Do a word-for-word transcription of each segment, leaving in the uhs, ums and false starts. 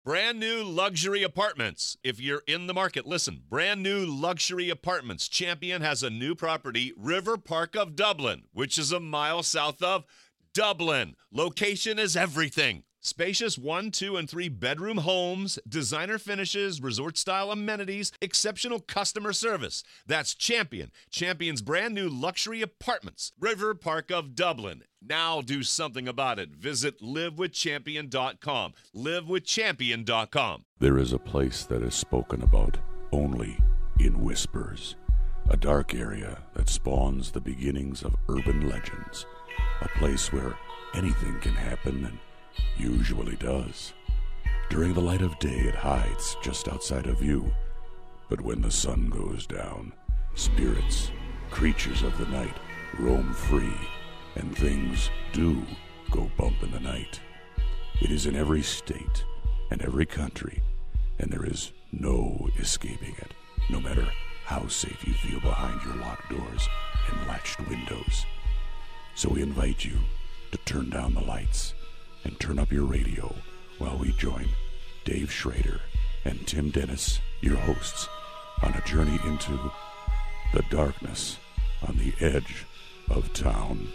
Brand new luxury apartments. If you're in the market, listen. Brand new luxury apartments. Champion has a new property, River Park of Dublin, which is a mile south of Dublin. Location is everything. Spacious one, two, and three bedroom homes, designer finishes, resort-style amenities, exceptional customer service. That's Champion. Champion's brand new luxury apartments. River Park of Dublin. Now do something about it. Visit live with champion dot com. live with champion dot com. There is a place that is spoken about only in whispers. A dark area that spawns the beginnings of urban legends. A place where anything can happen and usually does. During the light of day, it hides just outside of view. But when the sun goes down, spirits, creatures of the night, roam free, and things do go bump in the night. It is in every state and every country, and there is no escaping it, no matter how safe you feel behind your locked doors and latched windows. So we invite you to turn down the lights and turn up your radio while we join Dave Schrader and Tim Dennis, your hosts, on a journey into the darkness on the edge of town.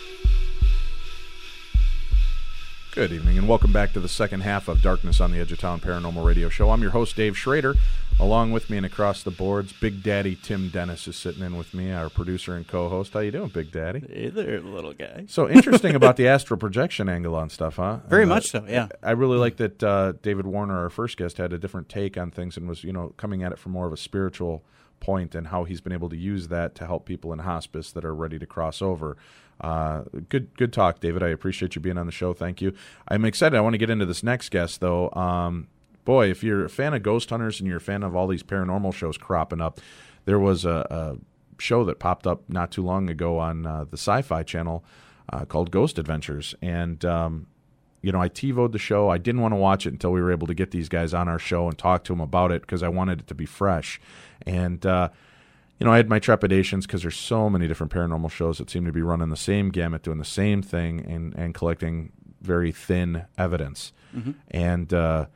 Good evening, and welcome back to the second half of Darkness on the Edge of Town Paranormal Radio Show. I'm your host, Dave Schrader. Along with me and across the boards, Big Daddy Tim Dennis is sitting in with me, our producer and co-host. How you doing, Big Daddy? Hey there, little guy. So interesting about the astral projection angle on stuff, huh? Very uh, much so, yeah. I really like that uh, David Warner, our first guest, had a different take on things and was, you know, coming at it from more of a spiritual point and how he's been able to use that to help people in hospice that are ready to cross over. Uh, good good talk, David. I appreciate you being on the show. Thank you. I'm excited. I want to get into this next guest, though. Um, boy, if you're a fan of Ghost Hunters and you're a fan of all these paranormal shows cropping up, there was a, a show that popped up not too long ago on uh, the Sci-Fi Channel uh, called Ghost Adventures. And, um, you know, I TiVoed the show. I didn't want to watch it until we were able to get these guys on our show and talk to them about it because I wanted it to be fresh. And, uh, you know, I had my trepidations because there's so many different paranormal shows that seem to be running the same gamut, doing the same thing, and, and collecting very thin evidence. Mm-hmm. And, uh,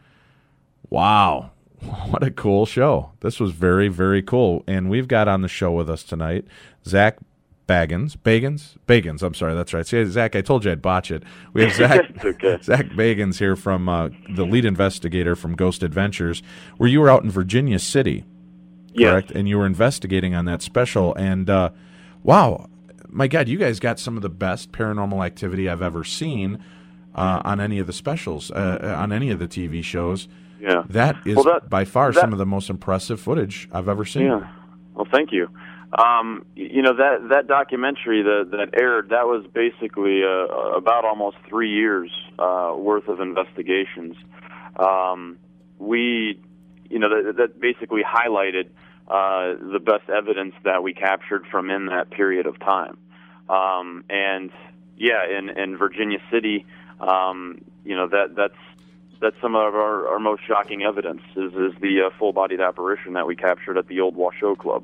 wow, what a cool show. This was very, very cool. And we've got on the show with us tonight Zach Bagans. Bagans? Bagans, I'm sorry, that's right. See, Zach, I told you I'd botch it. We have Zach, okay. Zach Bagans here from uh, the lead investigator from Ghost Adventures, where you were out in Virginia City. Correct, yes. And you were investigating on that special, and uh, wow, my God, you guys got some of the best paranormal activity I've ever seen uh, on any of the specials, uh, on any of the T V shows. Yeah, that is well, that, by far that, some of the most impressive footage I've ever seen. Yeah, well, thank you. Um, you know, that that documentary that that aired, that was basically uh, about almost three years uh, worth of investigations. Um, we. You know, that, that basically highlighted uh, the best evidence that we captured from in that period of time. Um, and yeah, in, in Virginia City, um, you know, that that's that's some of our, our most shocking evidence is, is the uh, full-bodied apparition that we captured at the Old Washoe Club.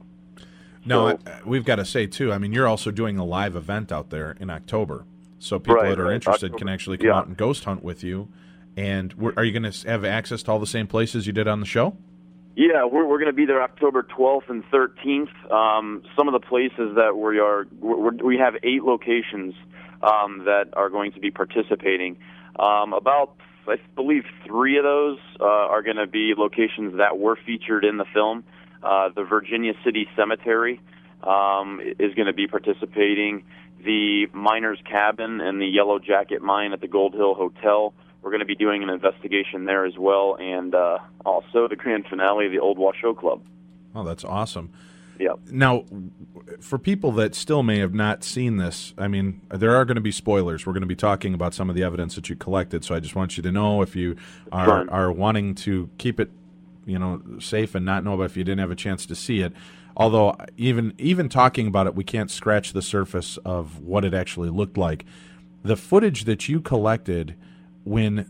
No, so, I, we've got to say, too, I mean, you're also doing a live event out there in October. So people right, that are right, interested October. can actually come yeah. out and ghost hunt with you. And we're, are you going to have access to all the same places you did on the show? Yeah, we're we're going to be there October twelfth and thirteenth. Um, some of the places that we are, we're, we have eight locations um, that are going to be participating. Um, about, I believe, three of those uh, are going to be locations that were featured in the film. Uh, the Virginia City Cemetery um, is going to be participating. The Miner's Cabin and the Yellow Jacket Mine at the Gold Hill Hotel. We're going to be doing an investigation there as well, and uh, also the grand finale of the Old Washoe Club. Oh, that's awesome. Yeah. Now, for people that still may have not seen this, I mean, there are going to be spoilers. We're going to be talking about some of the evidence that you collected, so I just want you to know if you are, are wanting to keep it, you know, safe and not know if you didn't have a chance to see it. Although even even talking about it, we can't scratch the surface of what it actually looked like. The footage that you collected when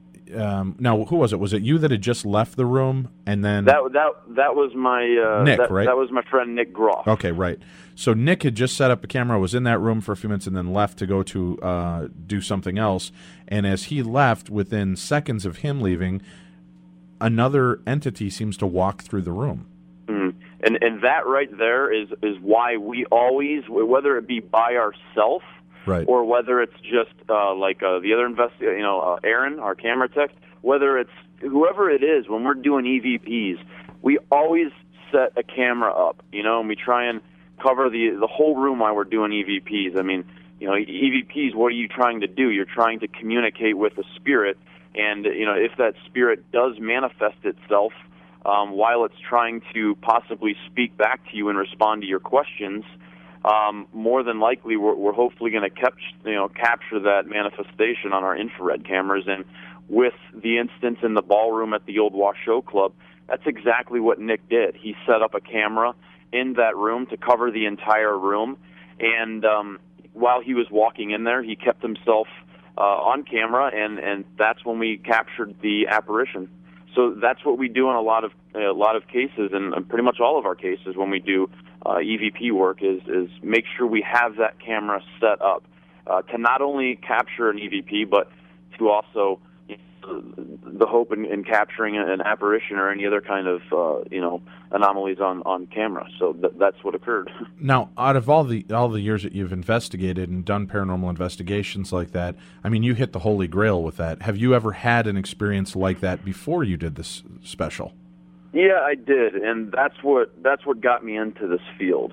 um, now who was it? Was it you that had just left the room and then that that that was my uh, Nick, that, right? That was my friend Nick Groff. Okay, right. So Nick had just set up a camera, was in that room for a few minutes, and then left to go to uh, do something else. And as he left, within seconds of him leaving, another entity seems to walk through the room. Mm. And and that right there is is why we always, whether it be by ourselves, right, or whether it's just uh, like uh, the other investigator, you know, uh, Aaron, our camera tech, whether it's whoever it is, when we're doing E V Ps, we always set a camera up, you know, and we try and cover the the whole room while we're doing E V Ps. I mean, you know, E V Ps, what are you trying to do? You're trying to communicate with the spirit, and, you know, if that spirit does manifest itself um, while it's trying to possibly speak back to you and respond to your questions, um, more than likely we're, we're hopefully going to cap- you know, capture that manifestation on our infrared cameras. And with the instance in the ballroom at the old Washoe Club, that's exactly what Nick did. He set up a camera in that room to cover the entire room, and um, while he was walking in there, he kept himself uh, on camera, and, and that's when we captured the apparition. So that's what we do in a lot of a lot of cases, and pretty much all of our cases when we do uh, E V P work is is make sure we have that camera set up uh, to not only capture an E V P, but to also, you know, the hope in, in capturing an apparition or any other kind of uh, you know anomalies on, on camera. So th- that's what occurred. Now, out of all the all the years that you've investigated and done paranormal investigations like that, I mean, you hit the holy grail with that. Have you ever had an experience like that before you did this special? Yeah, I did, and that's what that's what got me into this field.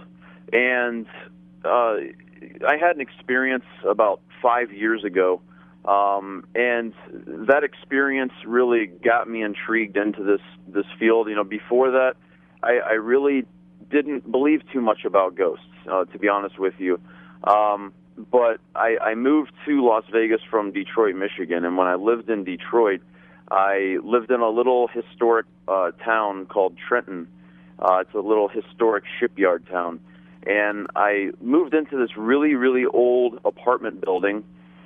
And uh, I had an experience about five years ago. Um, and that experience really got me intrigued into this, this field. You know, before that, I, I really didn't believe too much about ghosts, uh, to be honest with you. Um, but I, I moved to Las Vegas from Detroit, Michigan, and when I lived in Detroit, I lived in a little historic uh, town called Trenton. Uh, it's a little historic shipyard town. And I moved into this really, really old apartment building,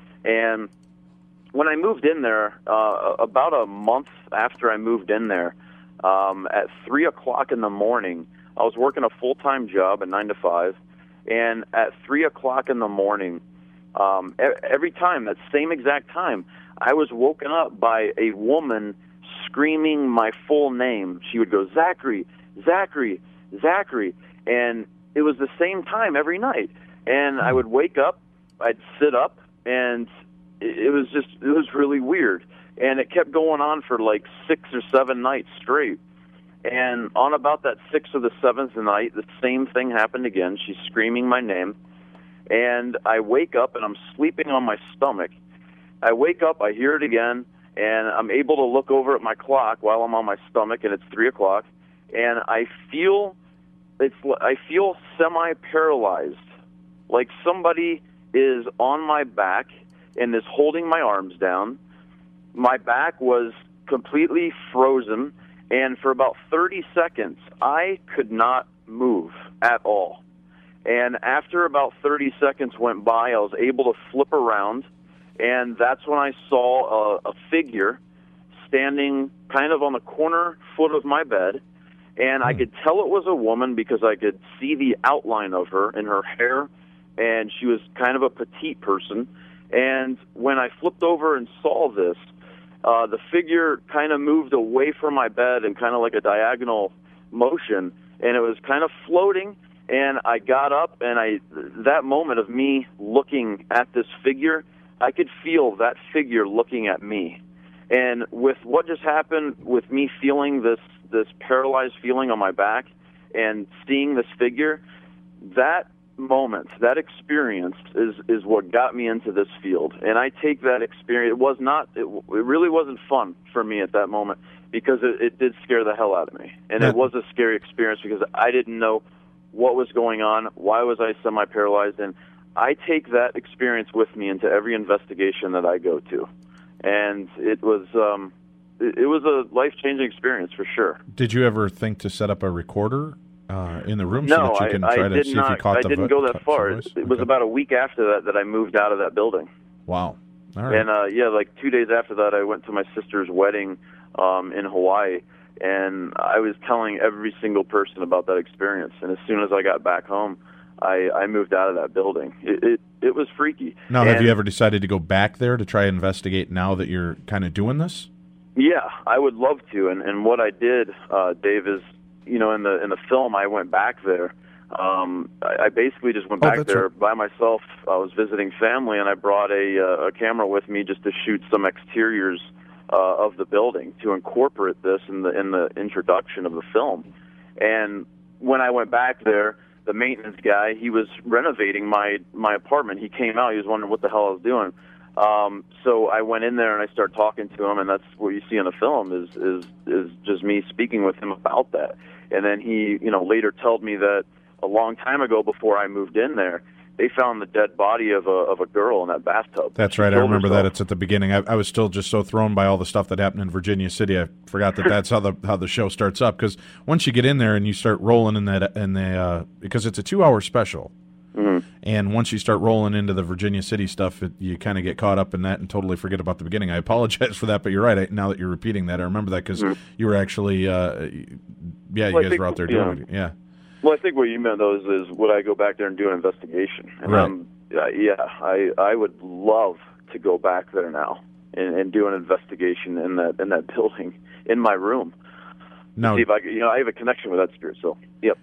and when I moved in there, uh, about a month after I moved in there, um, at three o'clock in the morning, I was working a full-time job at nine to five, and at three o'clock in the morning, um, every time, that same exact time, I was woken up by a woman screaming my full name. She would go, Zachary, Zachary, Zachary, and it was the same time every night. And I would wake up, I'd sit up, and it was just, it was really weird. And it kept going on for like six or seven nights straight. And on about that sixth or the seventh night, the same thing happened again. She's screaming my name. And I wake up, and I'm sleeping on my stomach. I wake up, I hear it again, and I'm able to look over at my clock while I'm on my stomach, and it's three o'clock. And I feel, it's, I feel semi-paralyzed, like somebody is on my back and is holding my arms down. My back was completely frozen, and for about thirty seconds, I could not move at all. And after about thirty seconds went by, I was able to flip around, and that's when I saw a, a figure standing kind of on the corner foot of my bed, and I could tell it was a woman because I could see the outline of her in her hair, and she was kind of a petite person. And when I flipped over and saw this, uh, the figure kind of moved away from my bed in kind of like a diagonal motion, and it was kind of floating. And I got up, and I that moment of me looking at this figure, I could feel that figure looking at me. And with what just happened, with me feeling this this paralyzed feeling on my back and seeing this figure, that moment, that experience is is what got me into this field. And I take that experience, it was not it, it really wasn't fun for me at that moment, because it, it did scare the hell out of me. And yeah. It was a scary experience because I didn't know what was going on, why was I semi-paralyzed, and I take that experience with me into every investigation that I go to. And it was um it, it was a life-changing experience for sure. Did you ever think to set up a recorder Uh, in the room, no, so that you can I, try I to did see not, if you caught I the didn't vo- go that far. voice? It, it was okay. about a week after that that I moved out of that building. Wow. All right. And, uh, yeah, like two days after that, I went to my sister's wedding um, in Hawaii, and I was telling every single person about that experience. And as soon as I got back home, I, I moved out of that building. It it, it was freaky. Now, and, have you ever decided to go back there to try and investigate now that you're kind of doing this? Yeah, I would love to. And and what I did, uh, Dave, is you know in the in the film I went back there. Um, I, I basically just went Oh, back that's there right. by myself. I was visiting family, and I brought a, uh, a camera with me just to shoot some exteriors uh, of the building to incorporate this in the in the introduction of the film. And when I went back there, the maintenance guy, he was renovating my my apartment. He came out. He was wondering what the hell I was doing. Um, so I went in there and I started talking to him, and that's what you see in the film is is is just me speaking with him about that. And then he, you know, later told me that a long time ago, before I moved in there, they found the dead body of a of a girl in that bathtub. That's She right. I killed remember herself. that. It's at the beginning. I, I was still just so thrown by all the stuff that happened in Virginia City. I forgot that that's how the how the show starts up. Because once you get in there and you start rolling in that, and they uh, because it's a two hour special, Mm-hmm. and once you start rolling into the Virginia City stuff, it, you kind of get caught up in that and totally forget about the beginning. I apologize for that, but you're right. I, now that you're repeating that, I remember that because Mhm. you were actually, uh, yeah, you Well, I guys think, were out there yeah. doing it. Yeah. Well, I think what you meant, though, is, is would I go back there and do an investigation? And Right. um, uh, yeah, I I would love to go back there now and, and do an investigation in that in that building in my room. Now, See if I could- you know I have a connection with that spirit. So, yep.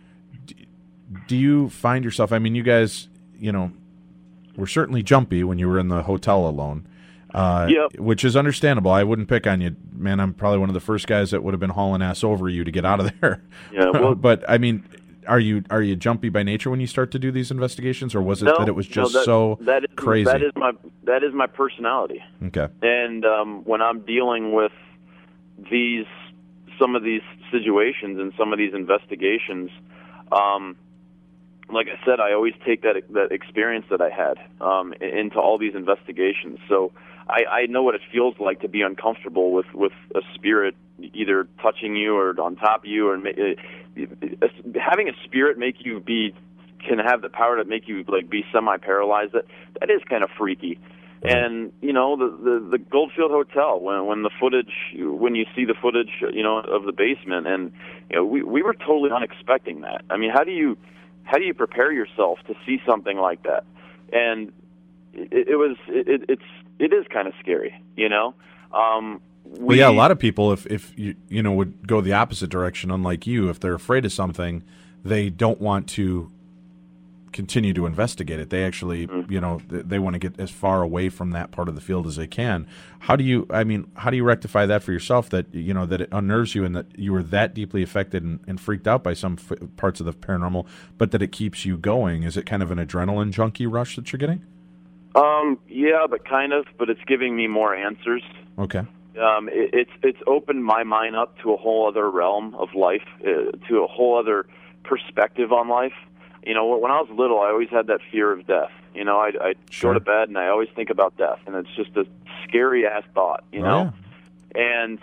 do you find yourself, I mean, you guys, you know, were certainly jumpy when you were in the hotel alone, uh, Yep. which is understandable. I wouldn't pick on you. Man, I'm probably one of the first guys that would have been hauling ass over you to get out of there. Yeah, well- but, I mean, are you are you jumpy by nature when you start to do these investigations, or was it No, that it was no, just that- so that is, crazy? That is my that is my personality. Okay. And um, when I'm dealing with these, some of these situations and some of these investigations, um, like I said, I always take that that experience that I had um, into all these investigations. So I, I know what it feels like to be uncomfortable with, with a spirit either touching you or on top of you, or ma- uh, having a spirit make you be can have the power to make you like be semi-paralyzed. That that is kind of freaky. And you know the, the the Goldfield Hotel, when when the footage, when you see the footage, you know, of the basement, and you know we we were totally unexpecting that. I mean, how do you how do you prepare yourself to see something like that? And it, it was it, it's it is kind of scary, you know. Um, we, Well, yeah, a lot of people, if if you you know would go the opposite direction, unlike you, if they're afraid of something, they don't want to continue to investigate it. They actually, Mm-hmm. you know, they, they want to get as far away from that part of the field as they can. How do you, I mean, how do you rectify that for yourself, that, you know, that it unnerves you and that you were that deeply affected and, and freaked out by some f- parts of the paranormal, but that it keeps you going? Is it kind of an adrenaline junkie rush that you're getting? Um, yeah, but kind of, but it's giving me more answers. Okay. Um, it, it's it's opened my mind up to a whole other realm of life, uh, to a whole other perspective on life. You know, when I was little, I always had that fear of death. You know, I'd, I'd Sure. go to bed and I always think about death, and it's just a scary ass thought. You Oh, know, and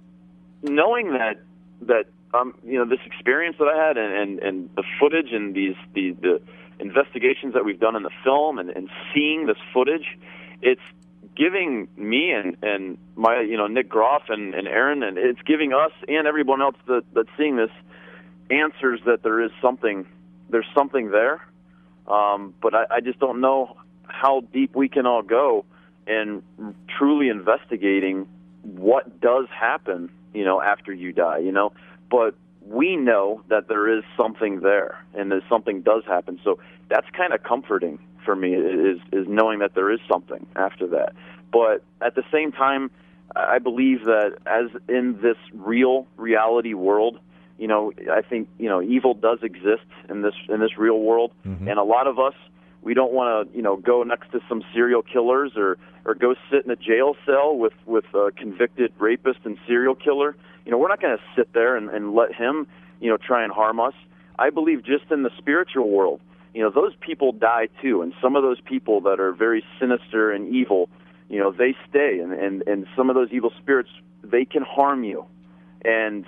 knowing that that um, you know, this experience that I had, and, and, and the footage and these the the investigations that we've done in the film, and, and seeing this footage, it's giving me and, and my, you know, Nick Groff and, and Aaron, and it's giving us and everyone else that, that's seeing this answers that there is something, there's something there. Um, but I, I just don't know how deep we can all go in truly investigating what does happen, you know, after you die, you know. But we know that there is something there, and that something does happen. So that's kind of comforting for me, is is knowing that there is something after that. But at the same time, I believe that as in this real reality world, you know, I think, you know, evil does exist in this in this real world, Mhm. and a lot of us, we don't want to, you know, go next to some serial killers or or go sit in a jail cell with with a convicted rapist and serial killer. You know, we're not going to sit there and, and let him, you know, try and harm us. I believe just in the spiritual world, you know, those people die too, and some of those people that are very sinister and evil, you know, they stay, and, and, and some of those evil spirits, they can harm you. And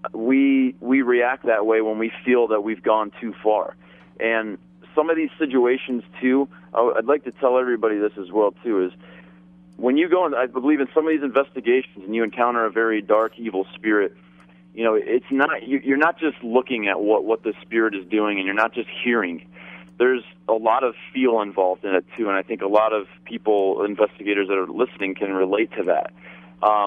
we we react that way when we feel that we've gone too far. And some of these situations too, I'd like to tell everybody this as well too, is when you go, and I believe in some of these investigations, and you encounter a very dark, evil spirit, you know, it's not, you're not just looking at what, what the spirit is doing, and you're not just hearing. There's a lot of feel involved in it too, and I think a lot of people, investigators that are listening, can relate to that. Um,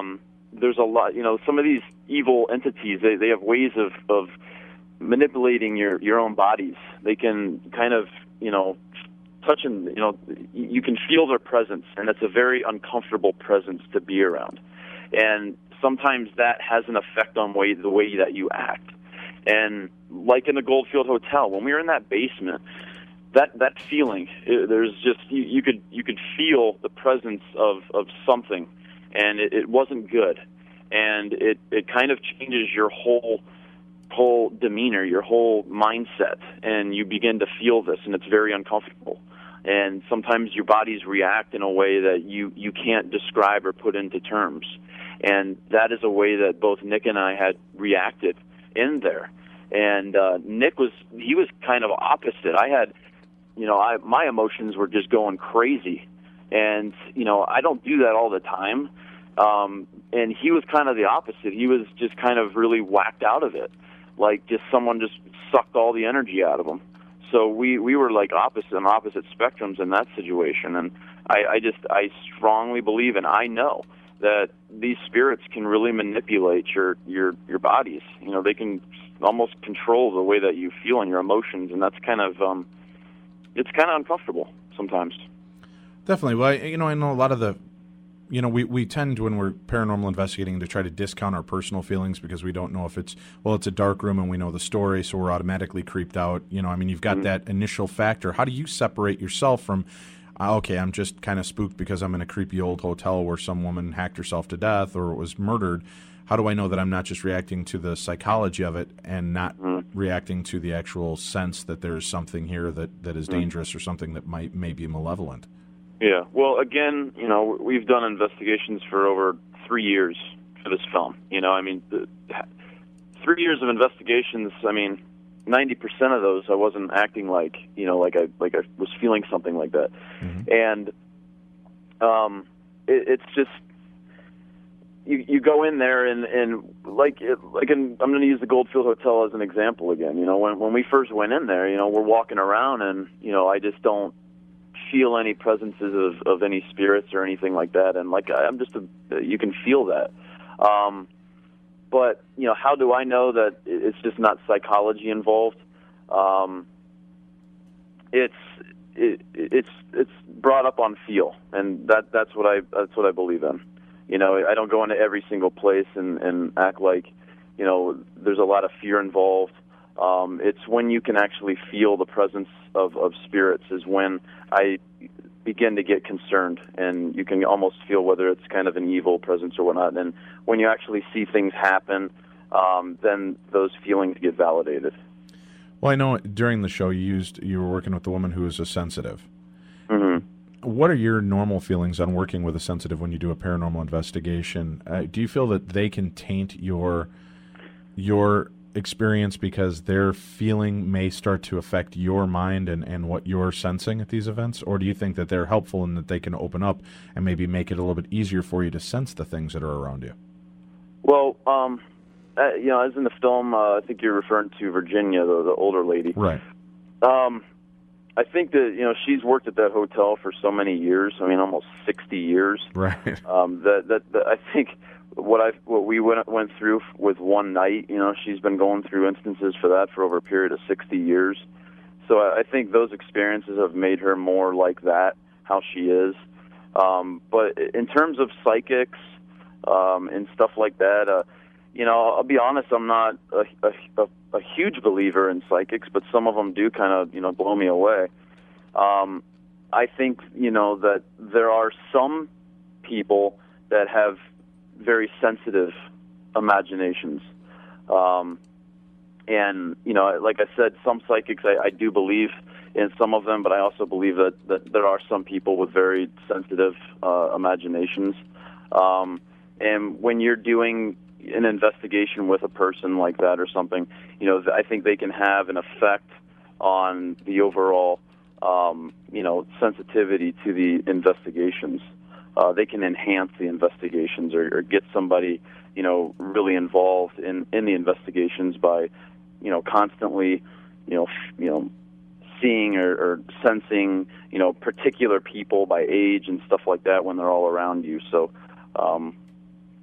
there's a lot, you know, some of these evil entities, they, they have ways of, of manipulating your, your own bodies. They can kind of, you know, touch and, you know, you can feel their presence, and it's a very uncomfortable presence to be around. And sometimes that has an effect on way, the way that you act. And like in the Goldfield Hotel, when we were in that basement, that that feeling, it, there's just, you, you could you could feel the presence of, of something, and it, it wasn't good. And it, it kind of changes your whole whole demeanor, your whole mindset, and you begin to feel this, and it's very uncomfortable. And sometimes your bodies react in a way that you, you can't describe or put into terms. And that is a way that both Nick and I had reacted in there. And uh, Nick was, he was kind of opposite. I had, you know, I, my emotions were just going crazy. And, you know, I don't do that all the time. Um, and he was kind of the opposite. He was just kind of really whacked out of it. Like just someone just sucked all the energy out of him. So we, we were like opposite on opposite spectrums in that situation. And I, I just, I strongly believe, and I know that these spirits can really manipulate your, your, your bodies. You know, they can almost control the way that you feel and your emotions, and that's kind of, um, it's kind of uncomfortable sometimes. Definitely. Well, I, you know, I know a lot of the, you know, we, we tend when we're paranormal investigating to try to discount our personal feelings because we don't know if it's, well, it's a dark room and we know the story, so we're automatically creeped out. You know, I mean, you've got mm-hmm. that initial factor. How do you separate yourself from, uh, okay, I'm just kind of spooked because I'm in a creepy old hotel where some woman hacked herself to death or was murdered. How do I know that I'm not just reacting to the psychology of it and not mm-hmm. reacting to the actual sense that there's something here that, that is mm-hmm. dangerous or something that might may be malevolent? Yeah, well, again, you know, we've done investigations for over three years for this film. You know, I mean, the, three years of investigations. I mean, ninety percent of those I wasn't acting like, you know, like I like I was feeling something like that, mm-hmm. and um, it, it's just you you go in there and and like it, like in, I'm going to use the Goldfield Hotel as an example again. You know, when when we first went in there, you know, we're walking around and you know, I just don't feel any presences of, of any spirits or anything like that, and like I'm just a, you can feel that. Um, but you know, how do I know that it's just not psychology involved? Um, it's it, it's it's brought up on feel, and that that's what I that's what I believe in. You know, I don't go into every single place and, and act like, you know, there's a lot of fear involved. Um, it's when you can actually feel the presence of, of spirits is when I begin to get concerned, and you can almost feel whether it's kind of an evil presence or whatnot. And when you actually see things happen, um, then those feelings get validated. Well, I know during the show you used you were working with a woman who is a sensitive. Mm-hmm. What are your normal feelings on working with a sensitive when you do a paranormal investigation? Uh, do you feel that they can taint your your experience because their feeling may start to affect your mind and, and what you're sensing at these events? Or do you think that they're helpful and that they can open up and maybe make it a little bit easier for you to sense the things that are around you? Well, um, uh, you know, as in the film, uh, I think you're referring to Virginia, the, the older lady. Right. Um, I think that, you know, she's worked at that hotel for so many years. I mean, almost sixty years. Right. Um, that, that, that I think what I what we went went through with one night, you know, she's been going through instances for that for over a period of sixty years. So I, I think those experiences have made her more like that, how she is. Um, but in terms of psychics um, and stuff like that, uh, you know, I'll be honest, I'm not a, a, a huge believer in psychics, but some of them do kind of, you know, blow me away. Um, I think, you know, that there are some people that have very sensitive imaginations. Um, and, you know, like I said, some psychics, I, I do believe in some of them, but I also believe that, that there are some people with very sensitive uh, imaginations. Um, and when you're doing an investigation with a person like that or something, you know, I think they can have an effect on the overall, um, you know, sensitivity to the investigations. Uh, they can enhance the investigations or, or get somebody, you know, really involved in, in the investigations by, you know, constantly, you know, f- you know, seeing or, or sensing, you know, particular people by age and stuff like that when they're all around you. So, um,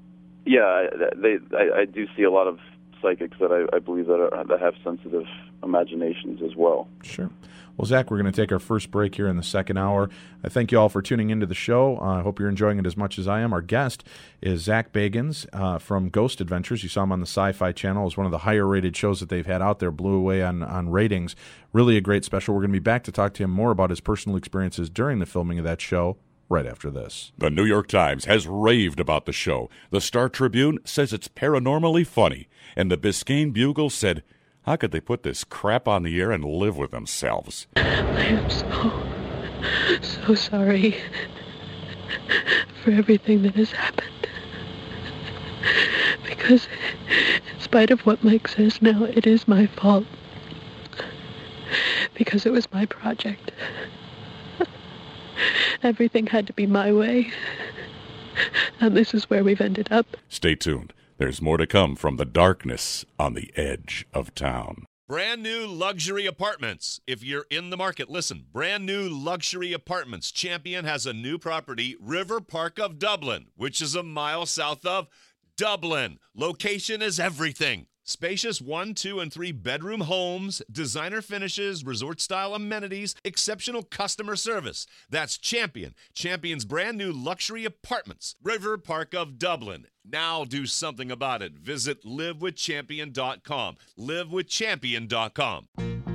Yeah, they, I, I do see a lot of psychics that I, I believe that, are, that have sensitive imaginations as well. Sure. Well, Zach, we're going to take our first break here in the second hour. I thank you all for tuning into the show. Uh, I hope you're enjoying it as much as I am. Our guest is Zach Bagans uh, from Ghost Adventures. You saw him on the Sci-Fi Channel. It was one of the higher-rated shows that they've had out there, blew away on, on ratings. Really a great special. We're going to be back to talk to him more about his personal experiences during the filming of that show right after this. The New York Times has raved about the show. The Star Tribune says it's paranormally funny. And the Biscayne Bugle said, how could they put this crap on the air and live with themselves? I am so, so sorry for everything that has happened. Because in spite of what Mike says now, it is my fault. Because it was my project. Everything had to be my way. And this is where we've ended up. Stay tuned. There's more to come from the darkness on the edge of town. Brand new luxury apartments. If you're in the market, listen. Brand new luxury apartments. Champion has a new property, River Park of Dublin, which is a mile south of Dublin. Location is everything. Spacious one, two, and three bedroom homes, designer finishes, resort-style amenities, exceptional customer service. That's Champion. Champion's brand new luxury apartments, River Park of Dublin. Now do something about it. Visit live with champion dot com. live with champion dot com.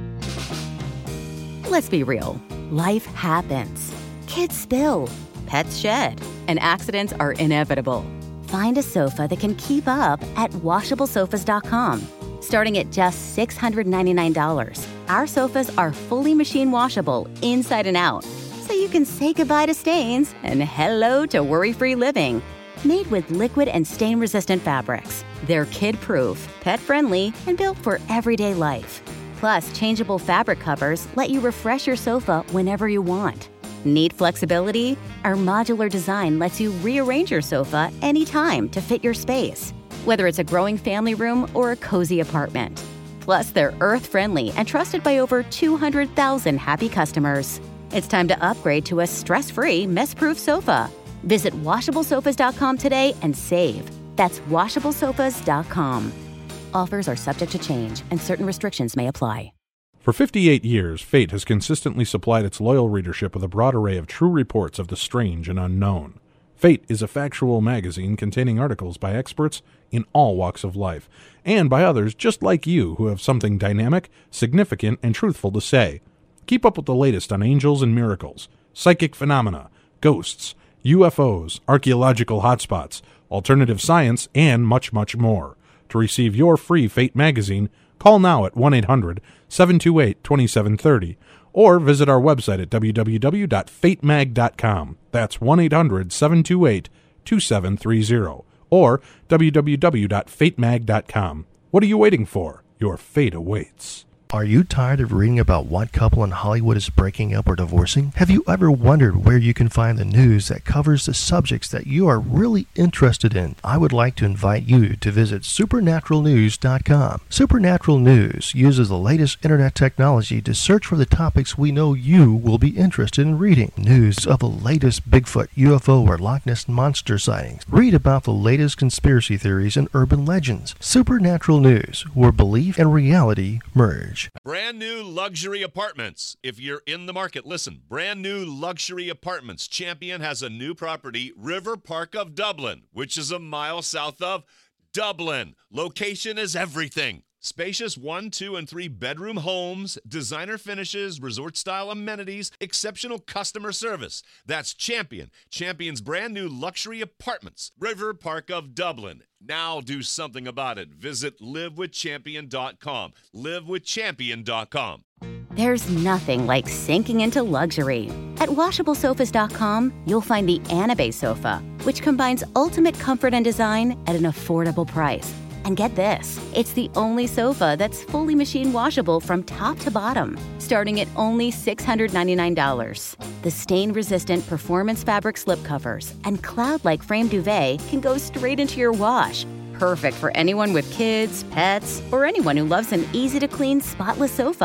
Let's be real. Life happens. Kids spill. Pets shed. And accidents are inevitable. Find a sofa that can keep up at washable sofas dot com. Starting at just six hundred ninety-nine dollars, our sofas are fully machine washable inside and out, so you can say goodbye to stains and hello to worry-free living. Made with liquid and stain-resistant fabrics, they're kid-proof, pet-friendly, and built for everyday life. Plus, changeable fabric covers let you refresh your sofa whenever you want. Need flexibility? Our modular design lets you rearrange your sofa anytime to fit your space, whether it's a growing family room or a cozy apartment. Plus, they're earth-friendly and trusted by over two hundred thousand happy customers. It's time to upgrade to a stress-free, mess-proof sofa. Visit washable sofas dot com today and save. That's washable sofas dot com. Offers are subject to change, and certain restrictions may apply. For fifty-eight years, Fate has consistently supplied its loyal readership with a broad array of true reports of the strange and unknown. Fate is a factual magazine containing articles by experts in all walks of life, and by others just like you who have something dynamic, significant, and truthful to say. Keep up with the latest on angels and miracles, psychic phenomena, ghosts, U F Os, archaeological hotspots, alternative science, and much, much more. To receive your free Fate magazine, call now at one eight hundred seven two eight two seven three zero or visit our website at w w w dot fate mag dot com. That's one eight hundred seven two eight two seven three zero or w w w dot fate mag dot com. What are you waiting for? Your fate awaits. Are you tired of reading about what couple in Hollywood is breaking up or divorcing? Have you ever wondered where you can find the news that covers the subjects that you are really interested in? I would like to invite you to visit supernatural news dot com. Supernatural News uses the latest internet technology to search for the topics we know you will be interested in reading. News of the latest Bigfoot, U F O, or Loch Ness Monster sightings. Read about the latest conspiracy theories and urban legends. Supernatural News, where belief and reality merge. Brand new luxury apartments. If you're in the market, listen. Brand new luxury apartments. Champion has a new property, River Park of Dublin, which is a mile south of Dublin. Location is everything. Spacious one, two, and three bedroom homes, designer finishes, resort-style amenities, exceptional customer service. That's Champion. Champion's brand new luxury apartments, River Park of Dublin. Now do something about it. Visit live with champion dot com. live with champion dot com. There's nothing like sinking into luxury. At washable sofas dot com, you'll find the Anabay sofa, which combines ultimate comfort and design at an affordable price. And get this, it's the only sofa that's fully machine washable from top to bottom, starting at only six hundred ninety-nine dollars. The stain-resistant performance fabric slipcovers and cloud-like frame duvet can go straight into your wash. Perfect for anyone with kids, pets, or anyone who loves an easy-to-clean, spotless sofa.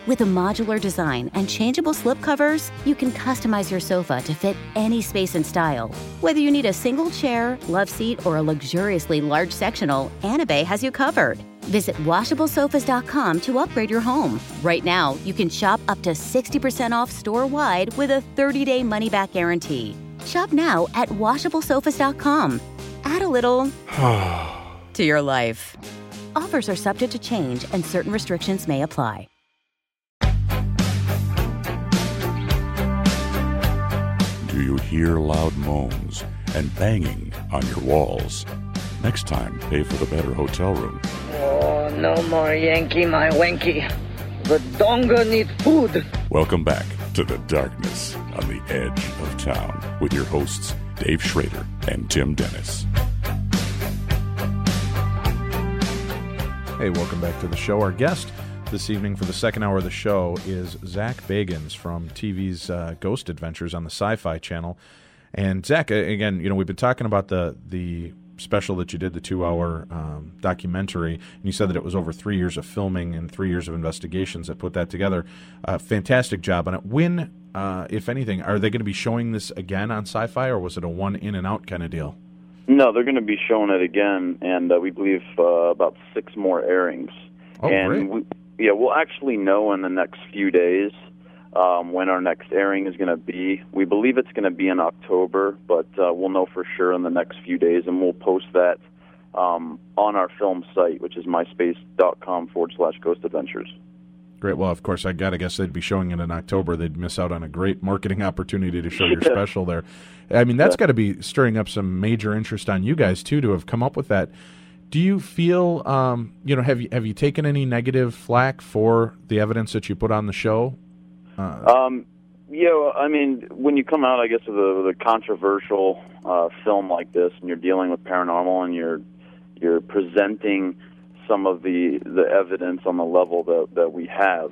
With a modular design and changeable slipcovers, you can customize your sofa to fit any space and style. Whether you need a single chair, love seat, or a luxuriously large sectional, Anabay has you covered. Visit washable sofas dot com to upgrade your home. Right now, you can shop up to sixty percent off store-wide with a thirty-day money-back guarantee. Shop now at washable sofas dot com. Add a little to your life. Offers are subject to change and certain restrictions may apply. Do you hear loud moans and banging on your walls? Next time, pay for the better hotel room. Oh, no more Yankee, my wanky. The donga need food. Welcome back to The Darkness on the Edge of Town with your hosts, Dave Schrader and Tim Dennis. Hey, welcome back to the show. Our guest this evening for the second hour of the show is Zach Bagans from T V's uh, Ghost Adventures on the Sci-Fi Channel. And Zach, again, you know, we've been talking about the the special that you did, the two-hour um, documentary, and you said that it was over three years of filming and three years of investigations that put that together. Uh, fantastic job on it. When, uh, if anything, are they going to be showing this again on Sci-Fi, or was it a one in and out kind of deal? No, they're going to be showing it again, and uh, we believe uh, about six more airings. Oh, and great. We, yeah, we'll actually know in the next few days um, when our next airing is going to be. We believe it's going to be in October, but uh, we'll know for sure in the next few days, and we'll post that um, on our film site, which is myspace.com forward slash Ghost Adventures. Great. Well, of course, I got to guess they'd be showing it in October. They'd miss out on a great marketing opportunity to show your special there. I mean, that's got to be stirring up some major interest on you guys, too, to have come up with that. Do you feel, um, you know, have you have you taken any negative flack for the evidence that you put on the show? Uh, um, yeah, well, I mean, when you come out, I guess, with a, with a controversial uh, film like this, and you're dealing with paranormal, and you're you're presenting some of the, the evidence on the level that that we have,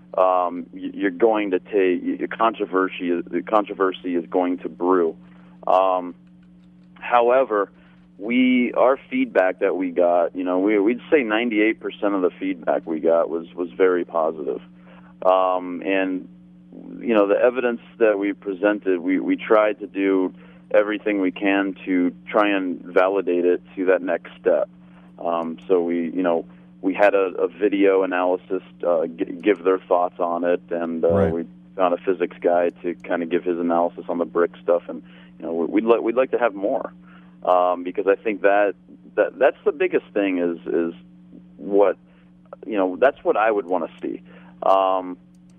um, you're going to take controversy. The controversy is going to brew. Um, however, we our feedback that we got, you know, we we'd say ninety-eight percent of the feedback we got was was very positive, um, and you know, the evidence that we presented, we we tried to do everything we can to try and validate it to that next step. Um, so we, you know, we had a, a video analysis uh, g- give their thoughts on it, and uh, Right. we found a physics guy to kind of give his analysis on the brick stuff, and you know, we'd like we'd like to have more, um, because I think that, that that's the biggest thing is is what, you know, that's what I would want to see, um,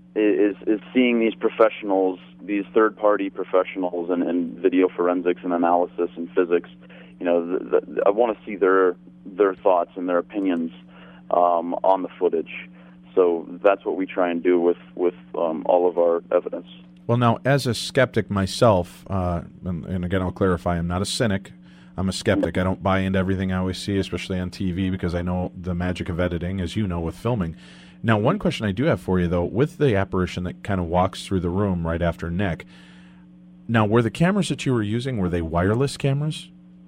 is is seeing these professionals, these third party professionals in, in video forensics and analysis and physics. You know, the, the, I want to see their their thoughts and their opinions um, on the footage. So that's what we try and do with with um, all of our evidence. well, now, as a skeptic myself, uh, and, and again, I'll clarify, I'm not a cynic. I'm a skeptic. I don't buy into everything I always see, especially on T V, because I know the magic of editing, as you know, with filming. Now, one question I do have for you, though, with the apparition that kind of walks through the room right after Nick, now, were the cameras that you were using, were they wireless cameras?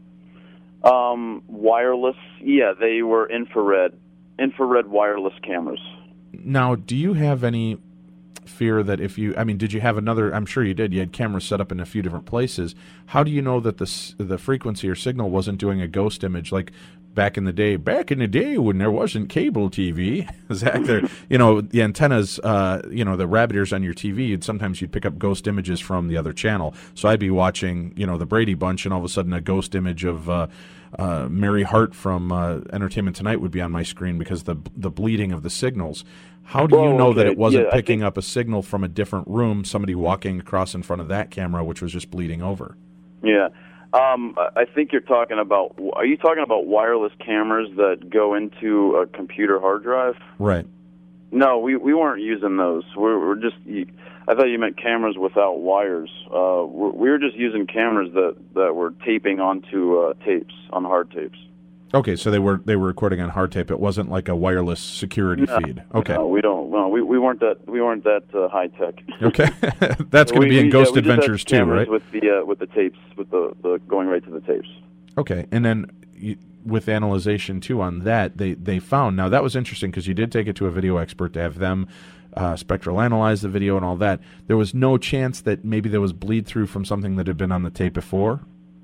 Um, wireless, yeah, they were infrared, infrared wireless cameras. Now, do you have any fear that if you, I mean, did you have another, I'm sure you did, you had cameras set up in a few different places. How do you know that the, the frequency or signal wasn't doing a ghost image like back in the day, back in the day when there wasn't cable T V? Zach, there, you know, the antennas, uh, you know, the rabbit ears on your T V, you'd, sometimes you'd pick up ghost images from the other channel. So I'd be watching, you know, the Brady Bunch, and all of a sudden a ghost image of uh, uh, Mary Hart from uh, Entertainment Tonight would be on my screen because the the bleeding of the signals. How do you Oh, know okay. that it wasn't Yeah, I picking think- up a signal from a different room, somebody walking across in front of that camera, which was just bleeding over? Yeah. Um, I think you're talking about, are you talking about wireless cameras that go into a computer hard drive? Right. No, we, we weren't using those. We're, we're just, I thought you meant cameras without wires. Uh, we're, we were just using cameras that, that were taping onto uh, tapes, on hard tapes. Okay, so they were they were recording on hard tape. It wasn't like a wireless security No, feed. Okay. No, we don't. No, we, we weren't that. We weren't that uh, high tech. Okay, that's going to We- be in we- Ghost yeah, we just had Adventures too, cameras right? With the uh, with the tapes, with the, the going right to the tapes. Okay, and then you, with analyzation too on that, they they found, now that was interesting because you did take it to a video expert to have them uh, spectral analyze the video and all that. There was no chance that maybe there was bleed through from something that had been on the tape before?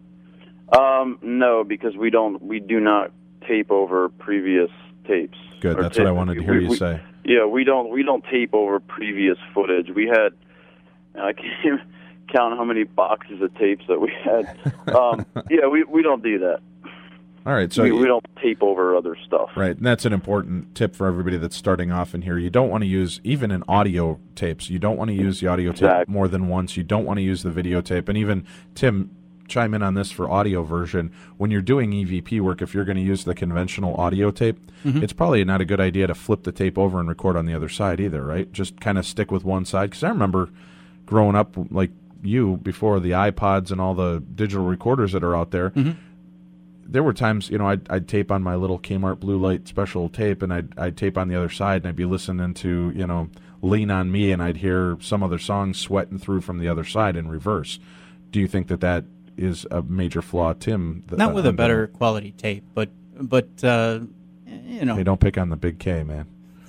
Um, no, because we don't, we do not tape over previous tapes. Good, that's tape, what I wanted to hear we, you we, say. Yeah, we don't, we don't tape over previous footage. We had, I can't even count how many boxes of tapes that we had. Um, yeah, we, we don't do that. All right, so we, we don't tape over other stuff. Right, and that's an important tip for everybody that's starting off in here. You don't want to use, even in audio tapes, you don't want to use the audio tape Exactly. more than once. You don't want to use the videotape. And even, Tim, chime in on this for audio version. When you're doing E V P work, if you're going to use the conventional audio tape, Mhm. it's probably not a good idea to flip the tape over and record on the other side either, right? Just kind of stick with one side. Because I remember growing up, like you, before the iPods and all the digital recorders that are out there, Mhm. there were times, you know, I'd, I'd tape on my little Kmart Blue Light special tape, and I'd, I'd tape on the other side, and I'd be listening to, you know, Lean on Me, and I'd hear some other song sweating through from the other side in reverse. Do you think that that is a major flaw, Tim? The, Not with uh, a better quality tape, but but uh, you know, They don't pick on the big K, man.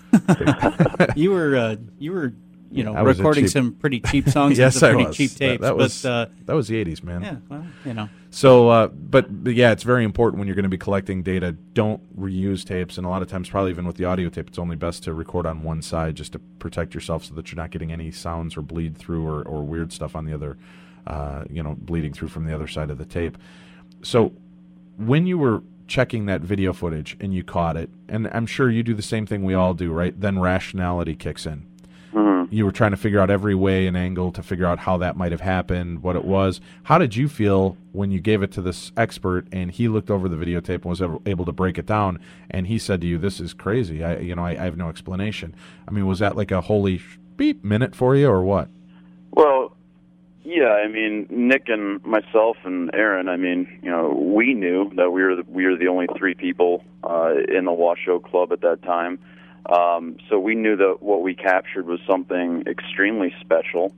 you were uh, you were you know I was a recording cheap- some pretty cheap songs Yes, with some I pretty was. cheap That- tapes, that was- but uh, that was the eighties, man. Yeah, well, you know. So, uh, but, but yeah, it's very important when you're going to be collecting data. Don't reuse tapes, and a lot of times, probably even with the audio tape, it's only best to record on one side just to protect yourself, so that you're not getting any sounds or bleed through or, or weird stuff on the other, uh, you know, bleeding through from the other side of the tape. So, when you were checking that video footage and you caught it, and I'm sure you do the same thing we all do, right? Then rationality kicks in. Mm-hmm. You were trying to figure out every way and angle to figure out how that might have happened, what it was. How did you feel when you gave it to this expert and he looked over the videotape and was able to break it down, and he said to you, "This is crazy. I, you know, I, I have no explanation." I mean, was that like a holy beep minute for you, or what? Well, yeah, I mean, Nick and myself and Aaron, I mean, you know, we knew that we were the, we were the only three people uh, in the Washoe Club at that time. Um, so we knew that what we captured was something extremely special.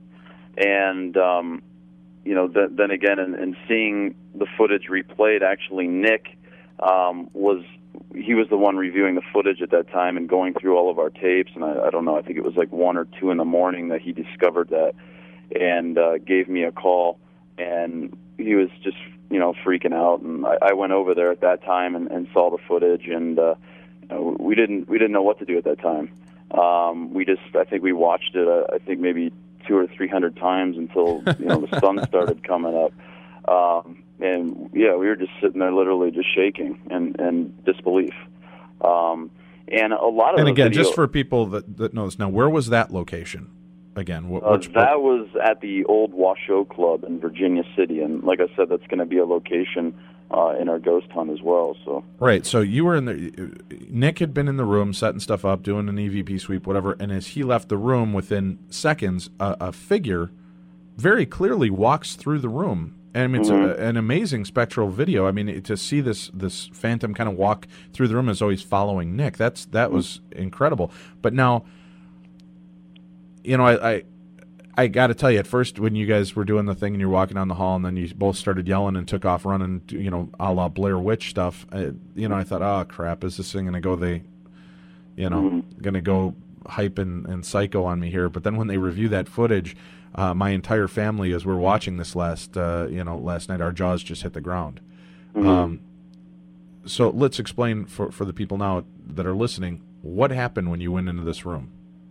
And, um, you know, th- then again, in, in seeing the footage replayed, actually Nick um, was, he was the one reviewing the footage at that time and going through all of our tapes. And I, I don't know, I think it was like one or two in the morning that he discovered that, and uh, gave me a call. And he was just, you know, freaking out. And I, I went over there at that time and, and saw the footage, and uh, you know, we didn't we didn't know what to do at that time. Um, we just, I think we watched it, uh, I think maybe two or three hundred times until, you know, the sun started coming up. Um, and yeah, we were just sitting there literally just shaking and, and disbelief. Um, and a lot of And the again, video, just for people that, that know this now, where was that location? Again, what, uh, which that was at the old Washoe Club in Virginia City. And like I said, that's going to be a location uh, in our ghost hunt as well. So Right, so you were in the, Nick had been in the room setting stuff up, doing an E V P sweep, whatever, and as he left the room within seconds, a, a figure very clearly walks through the room. And I mean, it's Mhm. a, an amazing spectral video. I mean, it- to see this this phantom kind of walk through the room as though he's following Nick, that's that was incredible. But now, you know, I, I I got to tell you, at first when you guys were doing the thing and you're walking down the hall, and then you both started yelling and took off running, you know, a la Blair Witch stuff. Uh, you know, I thought, oh crap, is this thing gonna go? They, you know, Mhm. gonna go hype and, and psycho on me here. But then when they review that footage, uh, my entire family, as we're watching this last, uh, you know, last night, our jaws just hit the ground. Mhm. Um, so let's explain for for the people now that are listening, what happened when you went into this room.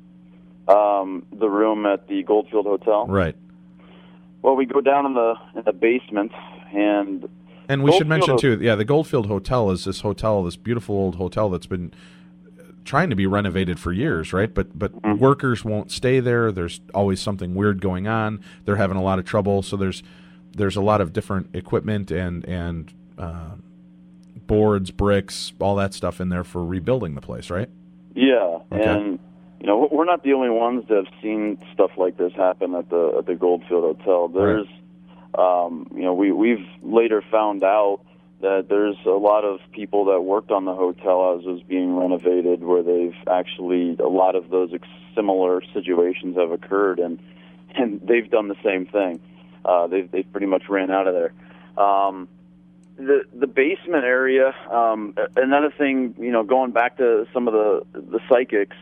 um, the room at the Goldfield Hotel. Right. Well, we go down in the in the basement, and And we should mention, Goldfield- too, yeah, the Goldfield Hotel is this hotel, this beautiful old hotel that's been trying to be renovated for years, right? But but Mhm. workers won't stay there. There's always something weird going on. They're having a lot of trouble. So there's there's a lot of different equipment and, and uh, boards, bricks, all that stuff in there for rebuilding the place, right? Yeah, Okay. and you know, we're not the only ones that have seen stuff like this happen at the at the Goldfield Hotel. There's, um, you know, we we've later found out that there's a lot of people that worked on the hotel as it was being renovated, where they've actually a lot of those ex- similar situations have occurred, and and they've done the same thing. Uh, they've they've pretty much ran out of there. Um, the the basement area. Um, another thing, you know, going back to some of the the psychics.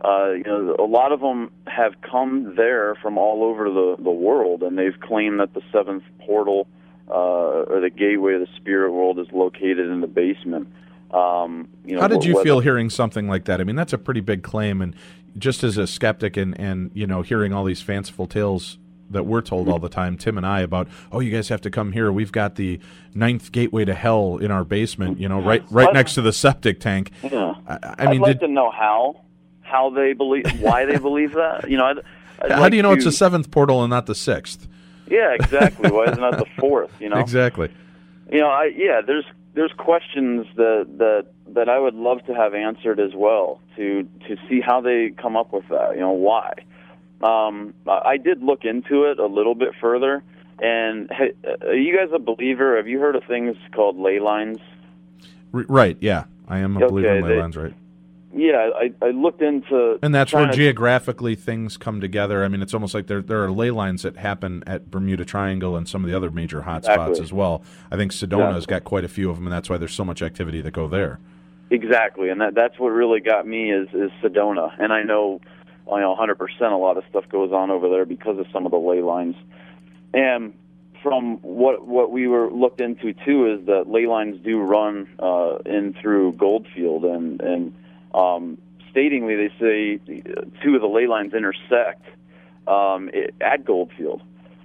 uh, you know, a lot of them have come there from all over the, the world, and they've claimed that the seventh portal uh, or the gateway of the spirit world is located in the basement. Um, you know, How did you whether, feel hearing something like that? I mean, that's a pretty big claim, and just as a skeptic and, and you know, hearing all these fanciful tales that we're told all the time, Tim and I, about, oh, you guys have to come here. We've got the ninth gateway to hell in our basement, you know, right right I'd, next to the septic tank. Yeah. I, I I'd mean, like did, to know how, how they believe, why they believe that. You know, I'd, I'd how like do you know to, it's the seventh portal and not the sixth? Yeah, exactly. Why isn't that the fourth? You know, exactly. You know, I yeah, there's there's questions that that that I would love to have answered as well, to to see how they come up with that. You know, why. Um, I did look into it a little bit further, and hey, are you guys a believer? Have you heard of things called ley lines? Right, yeah. I am a Okay, believer in ley they- lines, right? Yeah, I, I looked into... And that's trying where to- geographically things come together. I mean, it's almost like there there are ley lines that happen at Bermuda Triangle and some of the other major hot spots Exactly. as well. I think Sedona's Exactly. got quite a few of them, and that's why there's so much activity that go there. Exactly, and that that's what really got me is, is Sedona. And I know, you know, one hundred percent a lot of stuff goes on over there because of some of the ley lines. And from what what we were looked into, too, is that ley lines do run uh, in through Goldfield, and, and um, statingly they say two of the ley lines intersect um, it, at Goldfield.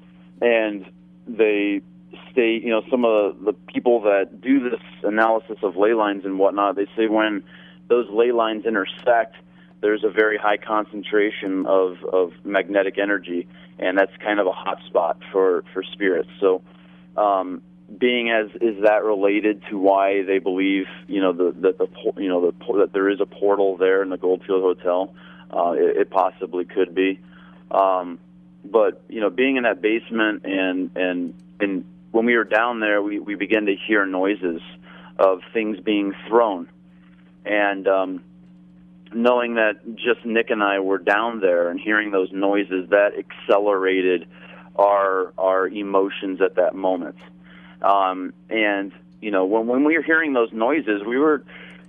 And they state, you know, some of the people that do this analysis of ley lines and whatnot, they say when those ley lines intersect, there's a very high concentration of, of magnetic energy, and that's kind of a hot spot for, for spirits. So um, being as is that related to why they believe, you know, the, that the you know the that there is a portal there in the Goldfield Hotel, uh, it, it possibly could be. Um, but you know, being in that basement and and and when we were down there, we, we began to hear noises of things being thrown, and um, knowing that just Nick and I were down there and hearing those noises, that accelerated our our emotions at that moment. Um, and you know, when when we were hearing those noises, we were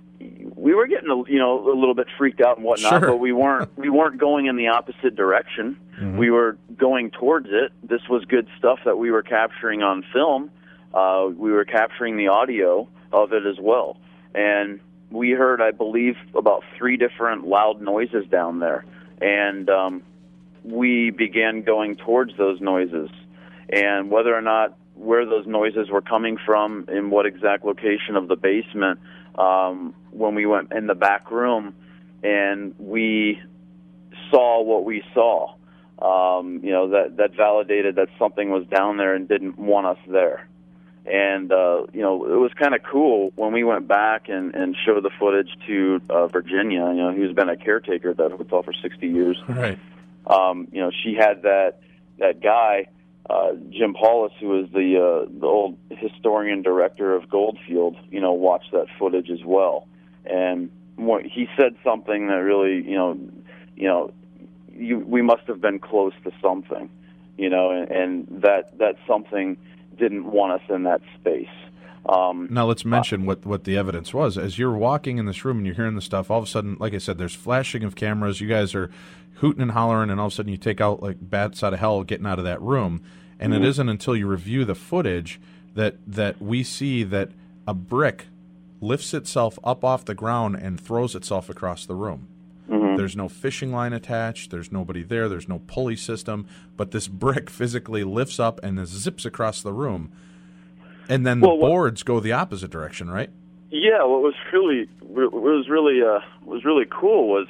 we were getting a, you know a little bit freaked out and whatnot, Sure. but we weren't we weren't going in the opposite direction. Mm-hmm. We were going towards it. This was good stuff that we were capturing on film. Uh, we were capturing the audio of it as well, and we heard, I believe, about three different loud noises down there, and um, we began going towards those noises. And whether or not where those noises were coming from, in what exact location of the basement, um, when we went in the back room and we saw what we saw, um, you know, that, that validated that something was down there and didn't want us there. And, uh, you know, it was kind of cool when we went back and, and showed the footage to uh, Virginia, you know, who's been a caretaker at that hotel for sixty years. Right. Um, you know, she had that that guy, uh, Jim Paulus, who was the uh, the old historian director of Goldfield, you know, watch that footage as well. And what, he said something that really, you know, you know, you, we must have been close to something, you know, and, and that that something didn't want us in that space. Um, Now let's mention what, what the evidence was. As you're walking in this room and you're hearing the stuff, all of a sudden, like I said, there's flashing of cameras. You guys are hooting and hollering, and all of a sudden you take out like bats out of hell getting out of that room. And Mm-hmm. it isn't until you review the footage that that we see that a brick lifts itself up off the ground and throws itself across the room. Mm-hmm. There's no fishing line attached. There's nobody there. There's no pulley system. But this brick physically lifts up and zips across the room. And then the Well, what- boards go the opposite direction, right? Yeah, what was really what was really uh, was really cool was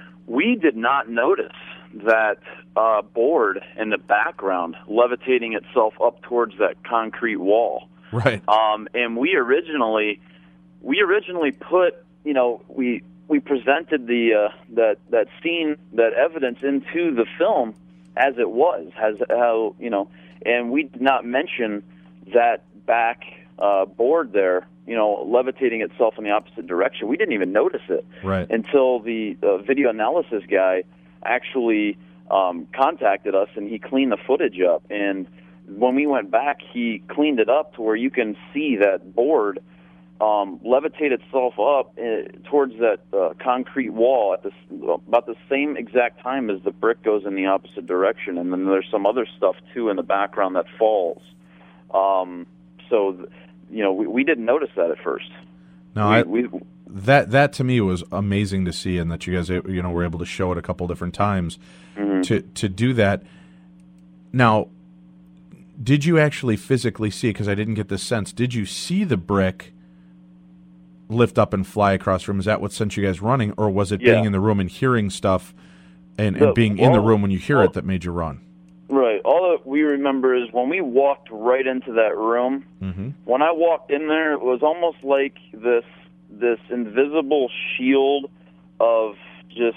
we did not notice that uh, board in the background levitating itself up towards that concrete wall. Right. Um, and we originally we originally put you know we we presented the uh, that that scene, that evidence into the film as it was, as how you know, and we did not mention that back uh, board there, you know, levitating itself in the opposite direction. We didn't even notice it Right. until the uh, video analysis guy actually um, contacted us, and he cleaned the footage up. And when we went back, he cleaned it up to where you can see that board um, levitate itself up uh, towards that uh, concrete wall at this about the same exact time as the brick goes in the opposite direction, and then there's some other stuff too in the background that falls. Um, so, you know, we, we didn't notice that at first. No, we, I, we, that that to me was amazing to see, and that you guys, you know, were able to show it a couple different times. Mm-hmm. To to do that. Now, did you actually physically see? Because I didn't get this sense. Did you see the brick lift up and fly across the room? Is that what sent you guys running, or was it yeah. being in the room and hearing stuff, and, the, and being all, in the room when you hear all, it that made you run? Right. All that we remember is when we walked right into that room. Mm-hmm. When I walked in there, it was almost like this this invisible shield of just,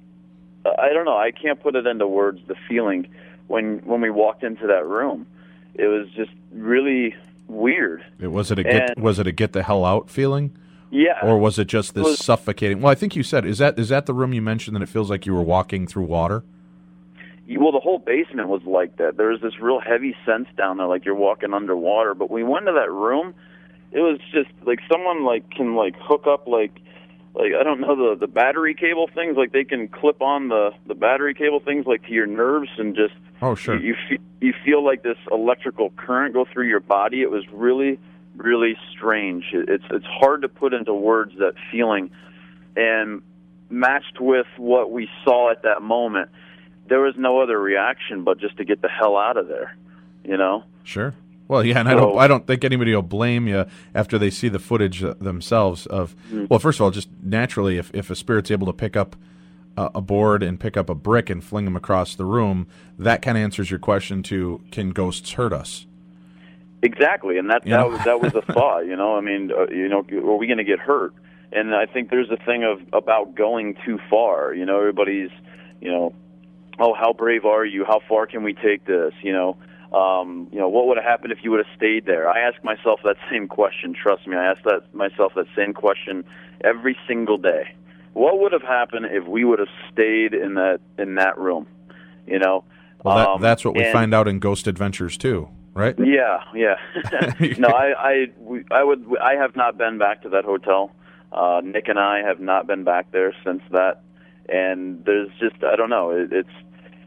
I don't know, I can't put it into words, the feeling when when we walked into that room. It was just really weird. It was it a get, and, was it a get the hell out feeling? Yeah. Or was it just this it was, suffocating? Well, I think you said, is that is that the room you mentioned that it feels like you were walking through water? Well, the whole basement was like that. There was this real heavy sense down there, like you're walking underwater. But when we went into that room, it was just like someone like can like hook up like like I don't know the the battery cable things, like they can clip on the the battery cable things like to your nerves and just oh sure you you, fe- you feel like this electrical current go through your body. It was really really strange. It, it's it's hard to put into words that feeling, and matched with what we saw at that moment. There was no other reaction but just to get the hell out of there, you know? Sure. Well, yeah, and so, I don't I don't think anybody will blame you after they see the footage themselves of, mm-hmm. well, first of all, just naturally, if, if a spirit's able to pick up a, a board and pick up a brick and fling them across the room, that kind of answers your question to, can ghosts hurt us? Exactly, and that, you that, know? was, that was the thought, you know? I mean, uh, you know, are we going to get hurt? And I think there's a thing of about going too far, you know, everybody's, you know, oh, how brave are you? How far can we take this? You know, um, you know, what would have happened if you would have stayed there? I ask myself that same question. Trust me, I ask that myself that same question every single day. What would have happened if we would have stayed in that in that room? You know, well, that, um, that's what we and, find out in Ghost Adventures too, right? Yeah, yeah. no, I, I, we, I would, I have not been back to that hotel. Uh, Nick and I have not been back there since that. And there's just, I don't know, it, it's,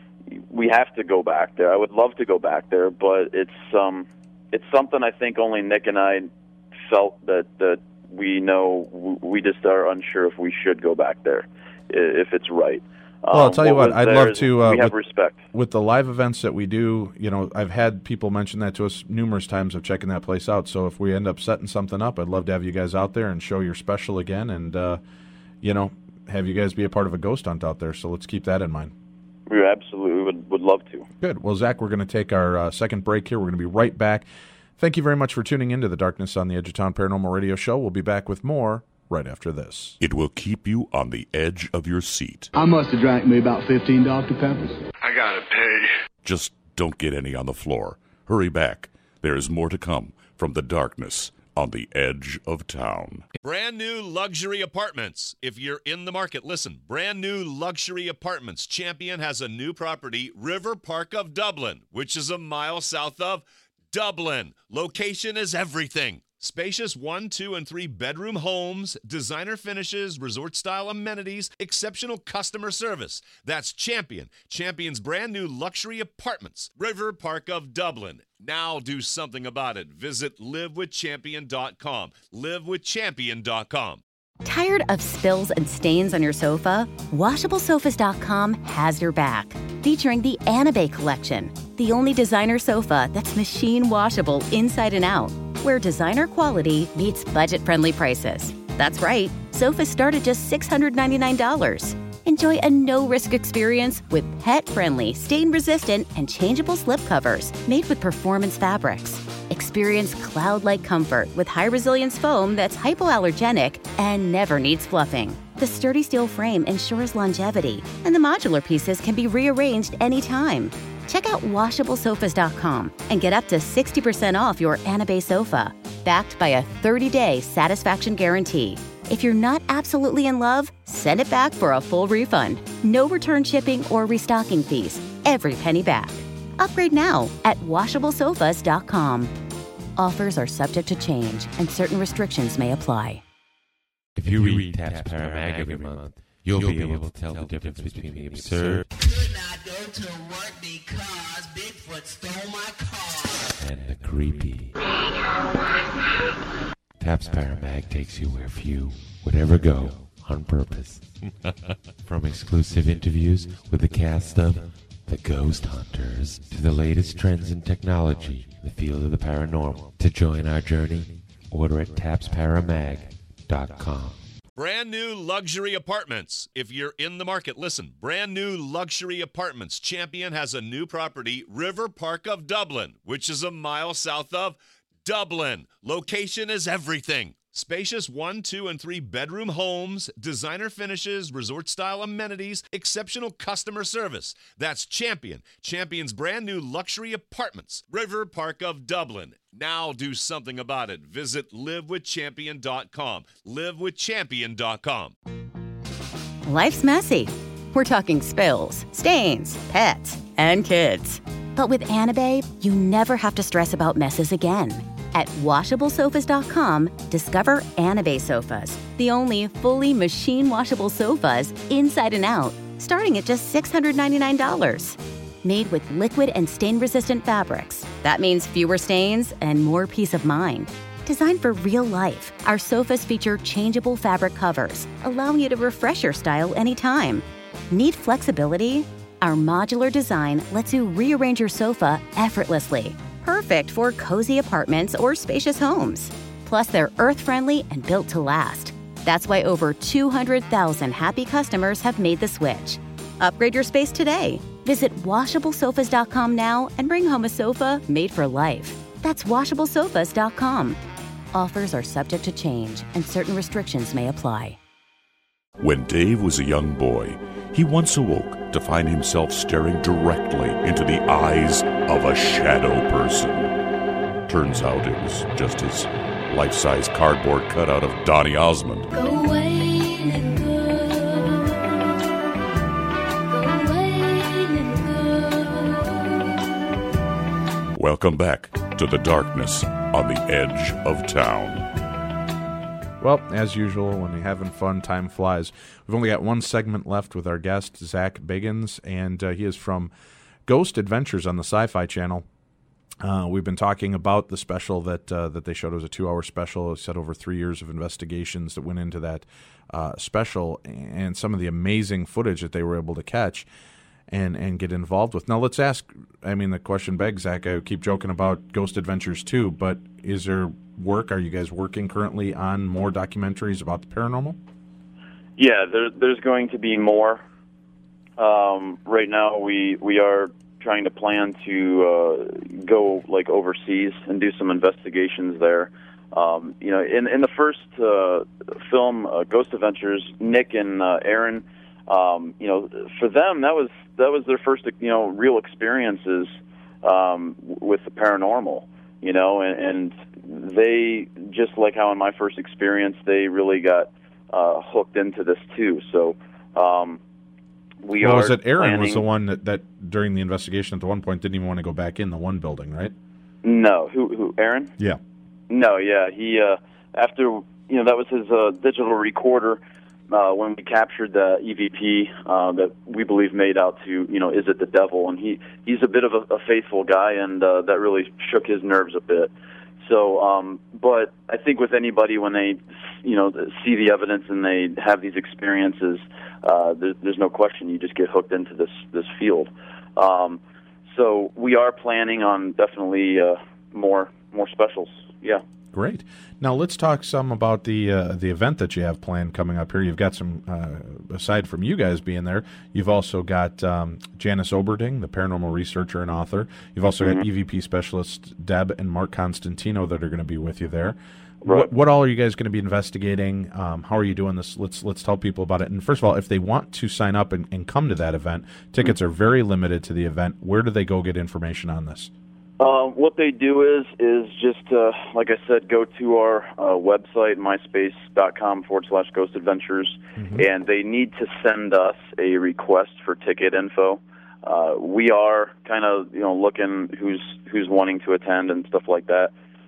we have to go back there. I would love to go back there, but it's um, it's something I think only Nick and I felt that, that we know, we just are unsure if we should go back there, if it's right. Well, I'll tell you what, what I'd love to, uh, we have with, respect. With the live events that we do, you know, I've had people mention that to us numerous times of checking that place out. So if we end up setting something up, I'd love to have you guys out there and show your special again and, uh, you know, have you guys be a part of a ghost hunt out there. So let's keep that in mind. We absolutely would, would love to. Good. Well, Zach, we're going to take our uh, second break here. We're going to be right back. Thank you very much for tuning into the Darkness on the Edge of Town Paranormal Radio Show. We'll be back with more right after this. It will keep you on the edge of your seat. I must have drank me about fifteen Doctor Peppers. I gotta pay. Just don't get any on the floor. Hurry back. There is more to come from the Darkness on the Edge of Town. Brand new luxury apartments. If you're in the market, listen. Brand new luxury apartments. Champion has a new property, River Park of Dublin, which is a mile south of Dublin. Location is everything. Spacious one, two, and three bedroom homes, designer finishes, resort-style amenities, exceptional customer service. That's Champion. Champion's brand new luxury apartments. River Park of Dublin. Now do something about it. Visit live with champion dot com. live with champion dot com. Tired of spills and stains on your sofa? washable sofas dot com has your back. Featuring the Anabay Collection, the only designer sofa that's machine washable inside and out, where designer quality meets budget-friendly prices. That's right, sofas start at just six hundred ninety-nine dollars. Enjoy a no-risk experience with pet-friendly, stain-resistant, and changeable slipcovers made with performance fabrics. Experience cloud-like comfort with high-resilience foam that's hypoallergenic and never needs fluffing. The sturdy steel frame ensures longevity, and the modular pieces can be rearranged anytime. Check out washable sofas dot com and get up to sixty percent off your Anabay sofa, backed by a thirty-day satisfaction guarantee. If you're not absolutely in love, send it back for a full refund. No return shipping or restocking fees. Every penny back. Upgrade now at washable sofas dot com. Offers are subject to change, and certain restrictions may apply. If you read Taps Paramag every month, you'll be able to tell the difference between the absurd Could not go to work because Bigfoot stole my car. and the creepy. Taps Paramag takes you where few would ever go on purpose. From exclusive interviews with the cast of The Ghost Hunters to the latest trends in technology in the field of the paranormal. To join our journey, order at taps paramag dot com. Brand new luxury apartments. If you're in the market, listen. Brand new luxury apartments. Champion has a new property, River Park of Dublin, which is a mile south of Dublin. Location is everything. Spacious one, two, and three bedroom homes, designer finishes, resort-style amenities, exceptional customer service. That's Champion. Champion's brand new luxury apartments. River Park of Dublin. Now do something about it. Visit live with champion dot com. live with champion dot com. Life's messy. We're talking spills, stains, pets, and kids. But with Anabae, you never have to stress about messes again. At washable sofas dot com, discover Anabae sofas, the only fully machine-washable sofas inside and out, starting at just six hundred ninety-nine dollars. Made with liquid and stain-resistant fabrics. That means fewer stains and more peace of mind. Designed for real life, our sofas feature changeable fabric covers, allowing you to refresh your style anytime. Need flexibility? Our modular design lets you rearrange your sofa effortlessly. Perfect for cozy apartments or spacious homes. Plus, they're earth-friendly and built to last. That's why over two hundred thousand happy customers have made the switch. Upgrade your space today. Visit washable sofas dot com now and bring home a sofa made for life. That's washable sofas dot com. Offers are subject to change, and certain restrictions may apply. When Dave was a young boy, he once awoke to find himself staring directly into the eyes of a shadow person. Turns out it was just his life-size cardboard cutout of Donny Osmond. Go away, little girl. Go away, little girl. Welcome back to the darkness on the edge of town. Well, as usual, when you're having fun, time flies. We've only got one segment left with our guest, Zach Bagans, and uh, he is from Ghost Adventures on the Sci-Fi Channel. Uh, we've been talking about the special that uh, that they showed. It was a two-hour special. It said over three years of investigations that went into that uh, special, and some of the amazing footage that they were able to catch and and get involved with. Now, let's ask, I mean, the question begs, Zach, I keep joking about Ghost Adventures too, but is there work? Are you guys working currently on more documentaries about the paranormal? Yeah, there, there's going to be more. Um, right now, we we are trying to plan to uh, go like overseas and do some investigations there. Um, you know, in in the first uh, film, uh, Ghost Adventures, Nick and uh, Aaron, um, you know, for them that was that was their first you know real experiences um, with the paranormal. You know, and, and they, just like how in my first experience, they really got uh, hooked into this too. So um, we well, are. Was it Aaron planning... was the one that, that during the investigation at the one point didn't even want to go back in the one building, right? No, who who Aaron? Yeah. No, yeah, he uh, after you know that was his uh, digital recorder. Uh, when we captured the E V P uh, that we believe made out to, you know, is it the devil? And he, he's a bit of a, a faithful guy, and uh, that really shook his nerves a bit. So, um, but I think with anybody, when they, you know, see the evidence and they have these experiences, uh, there, there's no question you just get hooked into this, this field. Um, so we are planning on definitely uh, more more specials, yeah. Great. Now let's talk some about the uh, the event that you have planned coming up here. You've got some, uh, aside from you guys being there, you've also got um, Janice Oberding, the paranormal researcher and author. You've also mm-hmm. got E V P specialist Deb and Mark Constantino that are going to be with you there. Right. What, what all are you guys going to be investigating? Um, how are you doing this? Let's let's tell people about it. And first of all, if they want to sign up and, and come to that event, tickets mm-hmm. are very limited to the event. Where do they go get information on this? Uh, what they do is is just, uh, like I said, go to our uh, website, myspace.com forward slash Ghost Adventures, mm-hmm. and they need to send us a request for ticket info. Uh, we are kind of, you know, looking who's who's wanting to attend and stuff like that.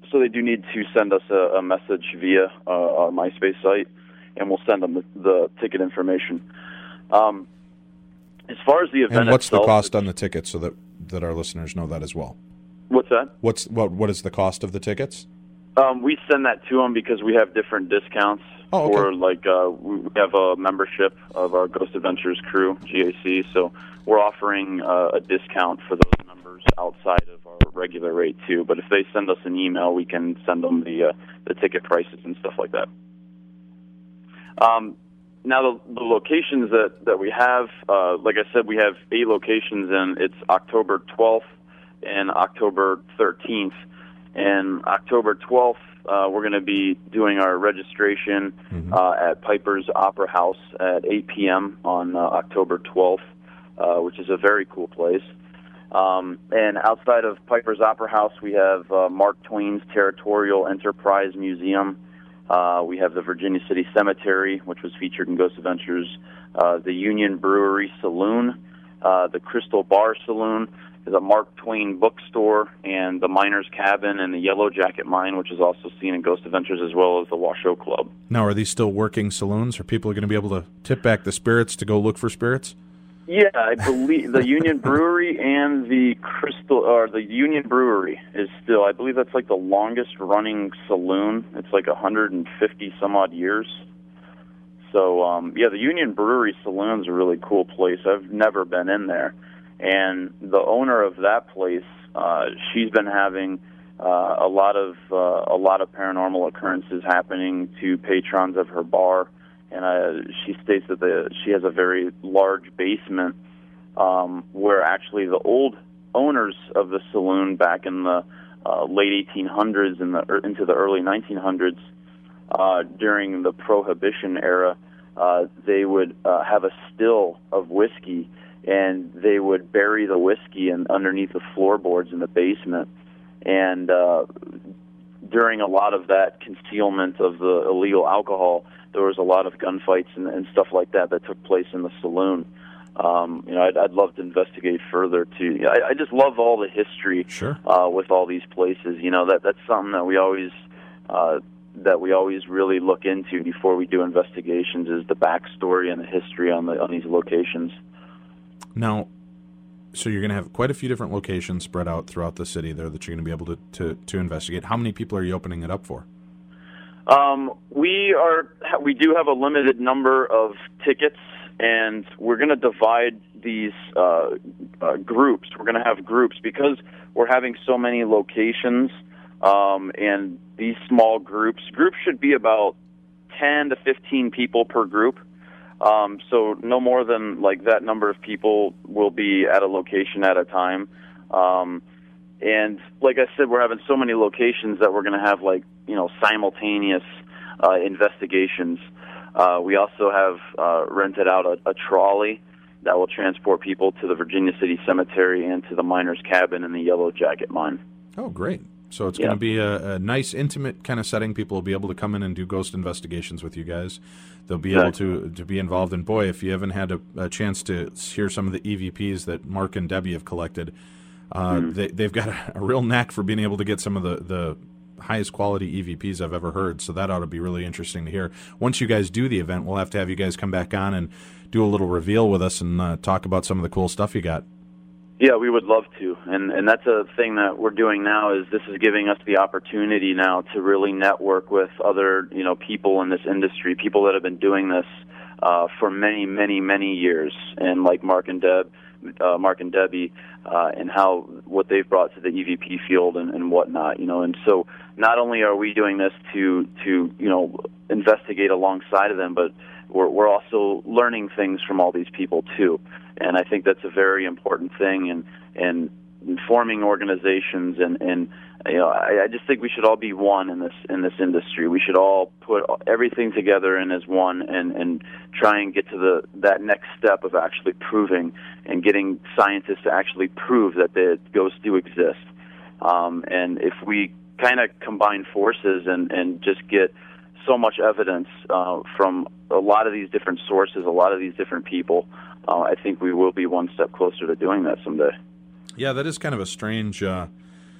so they do need to send us a, a message via uh, our MySpace site, and we'll send them the, the ticket information. Um, as far as the event and what's itself, the cost on the tickets, so that, that our listeners know that as well? What's that? What's what? What is the cost of the tickets? Um, we send that to them because we have different discounts oh, okay. for, like, uh, we have a membership of our Ghost Adventures crew, G A C, so we're offering uh, a discount for those members outside of our regular rate, too. But if they send us an email, we can send them the, uh, the ticket prices and stuff like that. Um, now, the, the locations that, that we have, uh, like I said, we have eight locations, and it's October twelfth and October thirteenth. And October twelfth, uh, we're going to be doing our registration mm-hmm. uh, at Piper's Opera House at eight p.m. on uh, October twelfth, uh, which is a very cool place. Um, and outside of Piper's Opera House, we have uh, Mark Twain's Territorial Enterprise Museum. Uh, we have the Virginia City Cemetery, which was featured in Ghost Adventures, uh, the Union Brewery Saloon, uh, the Crystal Bar Saloon, is a Mark Twain bookstore, and the Miner's Cabin and the Yellow Jacket Mine, which is also seen in Ghost Adventures, as well as the Washoe Club. Now, are these still working saloons? Are people going to be able to tip back the spirits to go look for spirits? Yeah, I believe the Union Brewery and the Crystal, or the Union Brewery is still, I believe that's like the longest running saloon. It's like one hundred fifty some odd years. So, um, yeah, the Union Brewery Saloon's a really cool place. I've never been in there. And the owner of that place, uh, she's been having uh, a lot of uh, a lot of paranormal occurrences happening to patrons of her bar, and uh, she states that the, she has a very large basement um, where actually the old owners of the saloon back in the uh, late eighteen hundreds and the into the early nineteen hundreds, uh, during the Prohibition era, uh, they would uh, have a still of whiskey. And they would bury the whiskey in, underneath the floorboards in the basement. And uh, during a lot of that concealment of the illegal alcohol, there was a lot of gunfights and, and stuff like that that took place in the saloon. Um, you know, I'd, I'd love to investigate further too. I, I just love all the history sure. uh, with all these places. You know, that that's something that we always uh, that we always really look into before we do investigations, is the backstory and the history on the on these locations. Now, so you're going to have quite a few different locations spread out throughout the city there that you're going to be able to, to, to investigate. How many people are you opening it up for? Um, we are we do have a limited number of tickets, and we're going to divide these uh, uh, groups. We're going to have groups because we're having so many locations, um, and these small groups. Groups should be about ten to fifteen people per group. Um, so no more than like that number of people will be at a location at a time. Um, and like I said, we're having so many locations that we're going to have like, you know, simultaneous uh, investigations. Uh, we also have uh, rented out a, a trolley that will transport people to the Virginia City Cemetery and to the Miner's Cabin and the Yellow Jacket Mine. Oh, great. So it's yeah. going to be a, a nice, intimate kind of setting. People will be able to come in and do ghost investigations with you guys. They'll be exactly. able to to be involved. And boy, if you haven't had a, a chance to hear some of the E V Ps that Mark and Debbie have collected, uh, mm-hmm. they, they've got a, a real knack for being able to get some of the, the highest quality E V Ps I've ever heard. So that ought to be really interesting to hear. Once you guys do the event, we'll have to have you guys come back on and do a little reveal with us and uh, talk about some of the cool stuff you got. Yeah, we would love to, and and that's a thing that we're doing now. Is this is giving us the opportunity now to really network with other, you know, people in this industry, people that have been doing this uh, for many, many, many years, and like Mark and Deb, uh, Mark and Debbie, uh, and how what they've brought to the E V P field and, and whatnot, you know. And so, not only are we doing this to to you know investigate alongside of them, but we're we're also learning things from all these people too. And I think that's a very important thing, and and forming organizations, and, and you know, I, I just think we should all be one in this in this industry. We should all put everything together in as one, and, and try and get to the that next step of actually proving and getting scientists to actually prove that the ghosts do exist. Um, and if we kind of combine forces and, and just get so much evidence uh, from a lot of these different sources, a lot of these different people, Uh, I think we will be one step closer to doing that someday. Yeah, that is kind of a strange, uh,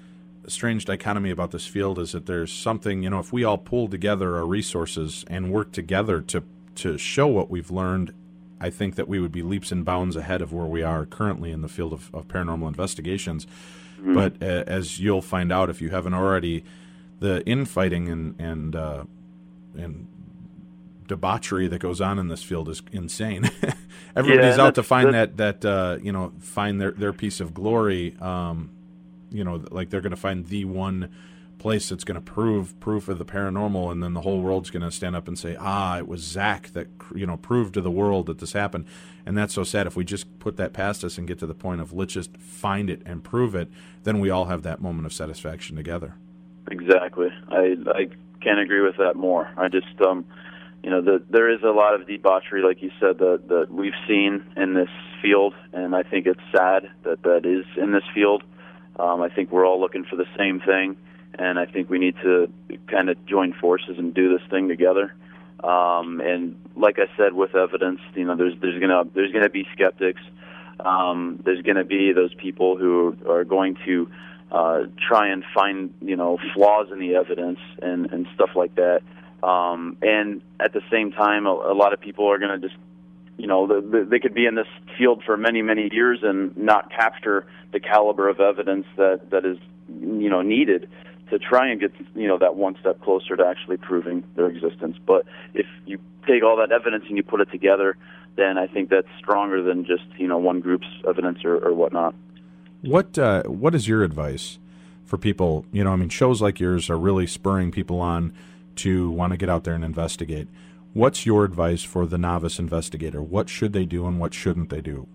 strange dichotomy about this field is that there's something, you know, if we all pool together our resources and work together to to show what we've learned, I think that we would be leaps and bounds ahead of where we are currently in the field of, of paranormal investigations. Mm-hmm. But uh, as you'll find out if you haven't already, the infighting and and uh, and debauchery that goes on in this field is insane. Everybody's yeah, out to find that that uh, you know find their their piece of glory. Um, you know, like they're going to find the one place that's going to prove proof of the paranormal, and then the whole world's going to stand up and say, ah, it was Zach that, you know, proved to the world that this happened. And that's so sad. If we just put that past us and get to the point of let's just find it and prove it, then we all have that moment of satisfaction together. Exactly. I I can't agree with that more. I just, um, you know, the, there is a lot of debauchery, like you said, that, that we've seen in this field, and I think it's sad that that is in this field. Um, I think we're all looking for the same thing, and I think we need to kind of join forces and do this thing together. Um, and like I said, with evidence, you know, there's there's gonna there's gonna be skeptics. Um, there's gonna be those people who are going to uh, try and find, you know, flaws in the evidence and, and stuff like that. Um, and at the same time, a, a lot of people are gonna just, you know, the, the, they could be in this field for many, many years and not capture the caliber of evidence that, that is, you know, needed to try and get, you know, that one step closer to actually proving their existence. But if you take all that evidence and you put it together, then I think that's stronger than just, you know, one group's evidence or, or whatnot. What uh, what is your advice for people? You know, I mean, shows like yours are really spurring people on to want to get out there and investigate. What's your advice for the novice investigator? What should they do and what shouldn't they do?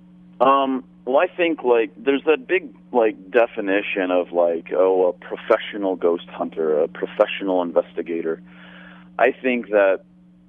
Um, well, I think, like, there's that big, like, definition of, like, oh, a professional ghost hunter, a professional investigator. I think that,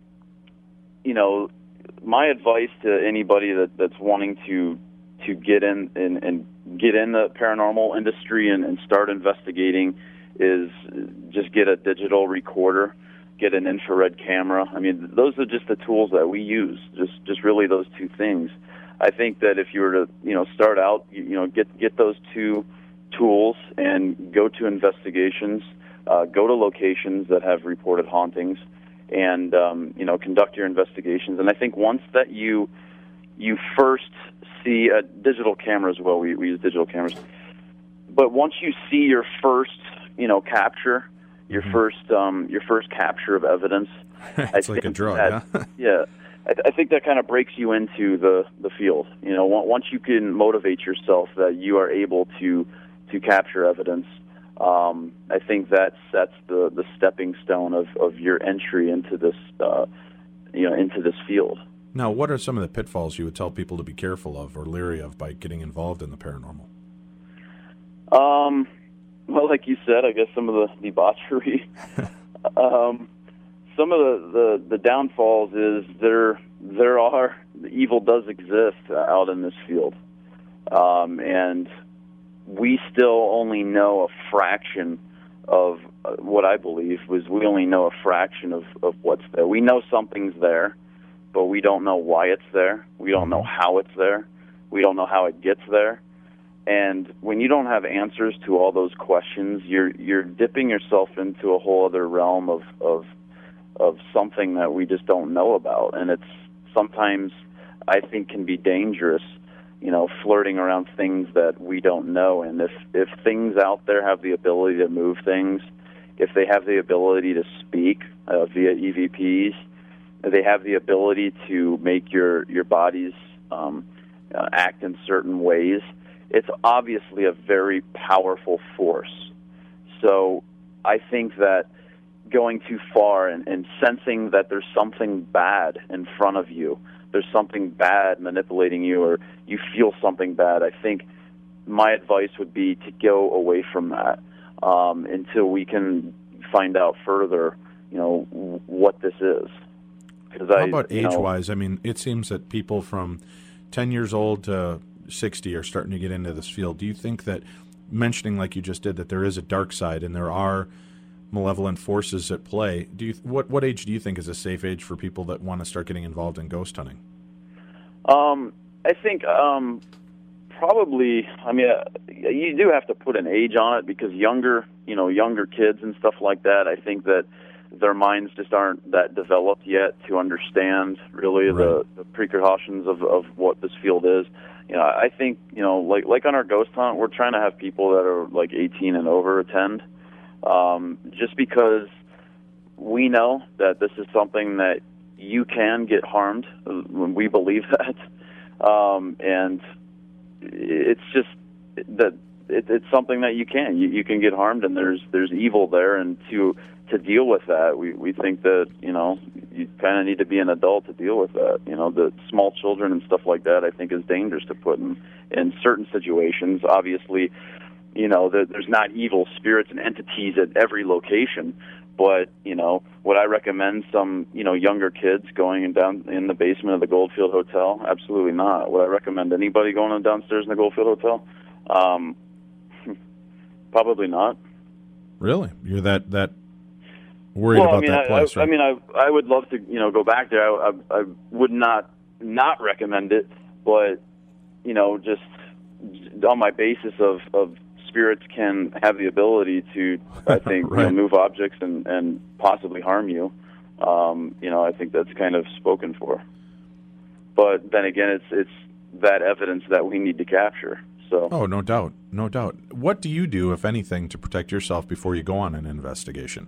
you know, my advice to anybody that, that's wanting to to get in and, and get in the paranormal industry and, and start investigating is just get a digital recorder. Get an infrared camera. I mean, those are just the tools that we use. Just, just really those two things. I think that if you were to, you know, start out, you, you know, get get those two tools and go to investigations, uh, go to locations that have reported hauntings, and um, you know, conduct your investigations. And I think once that you you first see a digital camera as well, we, we use digital cameras. But once you see your first, you know, capture. Your mm-hmm. first, um, your first capture of evidence. It's I like a drug, that, huh? yeah, I, I think that kind of breaks you into the, the field. You know, once you can motivate yourself that you are able to to capture evidence, um, I think that's that's the, the stepping stone of, of your entry into this, uh, you know, into this field. Now, what are some of the pitfalls you would tell people to be careful of or leery of by getting involved in the paranormal? Um. Well, like you said, I guess some of the debauchery. um, some of the, the, the downfalls is there there are the evil does exist out in this field, um, and we still only know a fraction of uh, what I believe was we only know a fraction of, of what's there. We know something's there, but we don't know why it's there. We don't know how it's there. We don't know how it gets there. And when you don't have answers to all those questions, you're you're dipping yourself into a whole other realm of of of something that we just don't know about, and it's sometimes I think can be dangerous, you know, flirting around things that we don't know. And if if things out there have the ability to move things, if they have the ability to speak uh, via E V Ps, if they have the ability to make your your bodies um, uh, act in certain ways. It's obviously a very powerful force. So I think that going too far and, and sensing that there's something bad in front of you, there's something bad manipulating you, or you feel something bad, I think my advice would be to go away from that um, until we can find out further, you know, w- what this is. How I, about age-wise? Know, I mean, it seems that people from ten years old to sixty are starting to get into this field. Do you think that, mentioning like you just did, that there is a dark side and there are malevolent forces at play, do you what what age do you think is a safe age for people that want to start getting involved in ghost hunting? Um, I think um, probably, I mean, uh, you do have to put an age on it because younger, you know, younger kids and stuff like that, I think that their minds just aren't that developed yet to understand really Right. the, the precautions of, of what this field is. You know, I think, you know, like like on our ghost hunt, we're trying to have people that are like eighteen and over attend, um, just because we know that this is something that you can get harmed when we believe that, um, and it's just that it, it's something that you can you, you can get harmed, and there's there's evil there, and to to deal with that, we we think that, you know, you kind of need to be an adult to deal with that. You know, the small children and stuff like that, I think, is dangerous to put in in certain situations. Obviously, you know, there, there's not evil spirits and entities at every location. But, you know, would I recommend some, you know, younger kids going in down in the basement of the Goldfield Hotel? Absolutely not. Would I recommend anybody going downstairs in the Goldfield Hotel? Um, probably not. Really? You're that that worried well, about I mean, that I, place, I, right? I mean, I I would love to, you know, go back there. I, I, I would not not recommend it, but, you know, just on my basis of, of spirits can have the ability to, I think, Right. you know, move objects and, and possibly harm you. Um, you know, I think that's kind of spoken for. But then again, it's it's that evidence that we need to capture. So. Oh, no doubt, no doubt. What do you do, if anything, to protect yourself before you go on an investigation?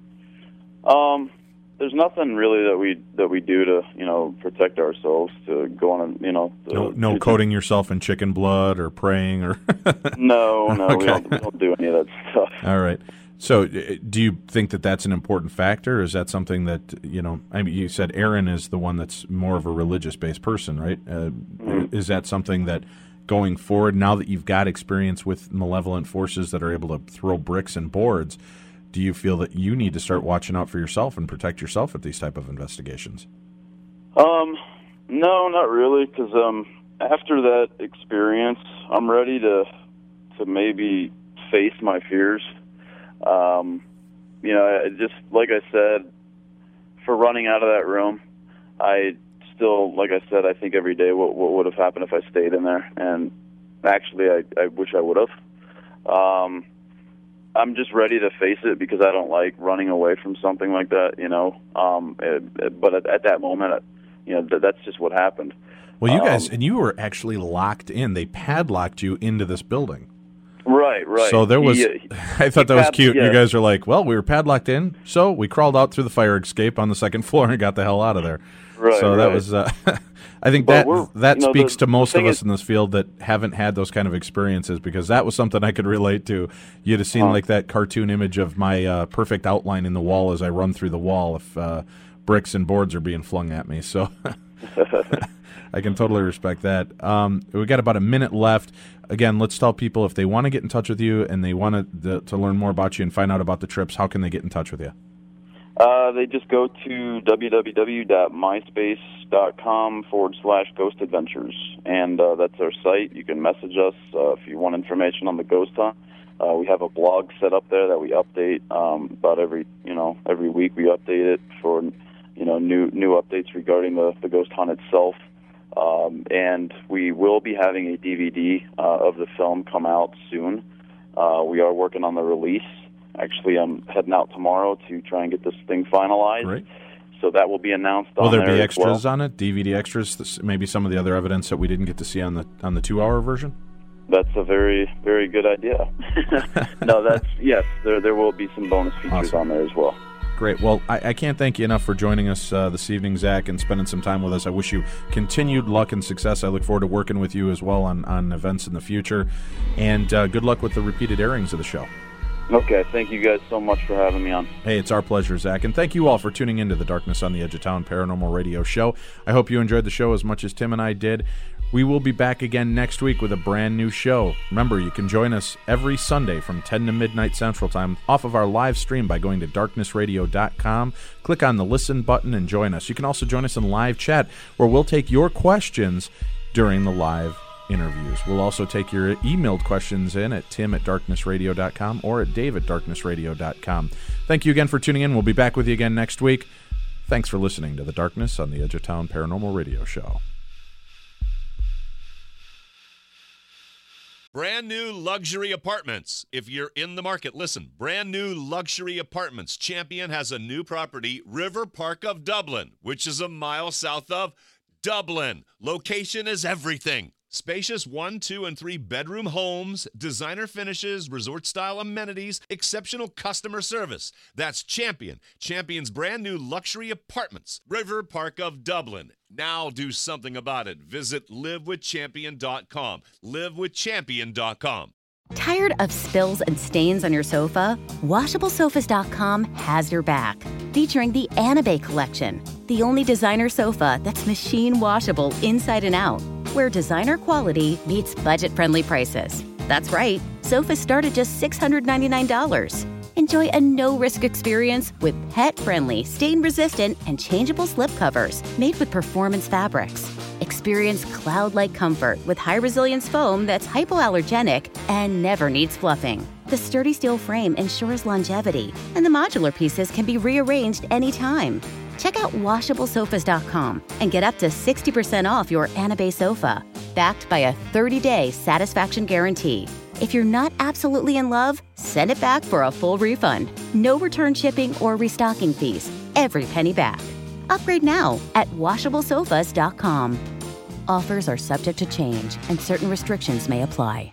Um, there's nothing really that we that we do to, you know, protect ourselves, to go on a, you know. To, No, no to- coating yourself in chicken blood or praying or. No, no, Okay. we, don't, we don't do any of that stuff. All right. So, uh, do you think that that's an important factor? Or is that something that, you know? I mean, you said Aaron is the one that's more of a religious-based person, right? Uh, Mhm. Is that something that, going forward, now that you've got experience with malevolent forces that are able to throw bricks and boards, do you feel that you need to start watching out for yourself and protect yourself at these type of investigations? Um, no, not really, because um, after that experience, I'm ready to to maybe face my fears. Um, you know, I just like I said, for running out of that room, I still, like I said, I think every day what what would have happened if I stayed in there, and actually, I I wish I would have. Um, I'm just ready to face it because I don't like running away from something like that, you know. Um, it, it, but at, at that moment, you know, th- that's just what happened. Well, you guys, Um, and you were actually locked in. They padlocked you into this building. Right, right. So there was, He, uh, I thought he that was pad- cute. yeah. You guys are like, well, we were padlocked in, so we crawled out through the fire escape on the second floor and got the hell out of there. Right, so that right. was, uh, I think But that we're- that you know, speaks the- to the most of thing us is- in this field that haven't had those kind of experiences, because that was something I could relate to. You'd have seen Huh. like that cartoon image of my uh, perfect outline in the wall as I run through the wall if uh, bricks and boards are being flung at me. So I can totally respect that. Um, we got about a minute left. Again, let's tell people if they want to get in touch with you and they want to to learn more about you and find out about the trips, how can they get in touch with you? Uh, they just go to www.myspace.com forward slash ghost adventures, and uh, that's our site. You can message us uh, if you want information on the ghost hunt. Uh, we have a blog set up there that we update um, about every, you know, every week. We update it for, you know, new new updates regarding the, the ghost hunt itself. Um, and we will be having a D V D uh, of the film come out soon. Uh, we are working on the release. Actually, I'm heading out tomorrow to try and get this thing finalized. Great. So that will be announced Will on there there be as extras well. on it? D V D extras? This- Maybe some of the other evidence that we didn't get to see on the on the two hour version? That's a very, very good idea. No, that's, yes, there there will be some bonus features Awesome. on there as well. Great. Well, I, I can't thank you enough for joining us uh, this evening, Zach, and spending some time with us. I wish you continued luck and success. I look forward to working with you as well on, on events in the future. And uh, good luck with the repeated airings of the show. Okay, thank you guys so much for having me on. Hey, it's our pleasure, Zach. And thank you all for tuning into the Darkness on the Edge of Town Paranormal Radio Show. I hope you enjoyed the show as much as Tim and I did. We will be back again next week with a brand new show. Remember, you can join us every Sunday from ten to midnight Central Time off of our live stream by going to darkness radio dot com. Click on the listen button and join us. You can also join us in live chat where we'll take your questions during the live interviews. We'll also take your emailed questions in at tim at darkness radio dot com or at dave at darkness radio dot com. Thank you again for tuning in. We'll be back with you again next week. Thanks for listening to the Darkness on the Edge of Town Paranormal Radio Show. Brand new luxury apartments. If you're in the market, listen. Brand new luxury apartments. Champion has a new property, River Park of Dublin, which is a mile south of Dublin. Location is everything. Spacious one, two, and three bedroom homes, designer finishes, resort-style amenities, exceptional customer service. That's Champion. Champion's brand new luxury apartments, River Park of Dublin. Now do something about it. Visit live with champion dot com. live with champion dot com. Tired of spills and stains on your sofa? washable sofas dot com has your back. Featuring the Anabay collection, the only designer sofa that's machine washable inside and out, where designer quality meets budget-friendly prices. That's right, sofas start at just six hundred ninety-nine dollars. Enjoy a no-risk experience with pet-friendly, stain-resistant, and changeable slipcovers made with performance fabrics. Experience cloud-like comfort with high-resilience foam that's hypoallergenic and never needs fluffing. The sturdy steel frame ensures longevity, and the modular pieces can be rearranged anytime. Check out washable sofas dot com and get up to sixty percent off your Anabay sofa, backed by a thirty-day satisfaction guarantee. If you're not absolutely in love, send it back for a full refund. No return shipping or restocking fees. Every penny back. Upgrade now at washable sofas dot com. Offers are subject to change and certain restrictions may apply.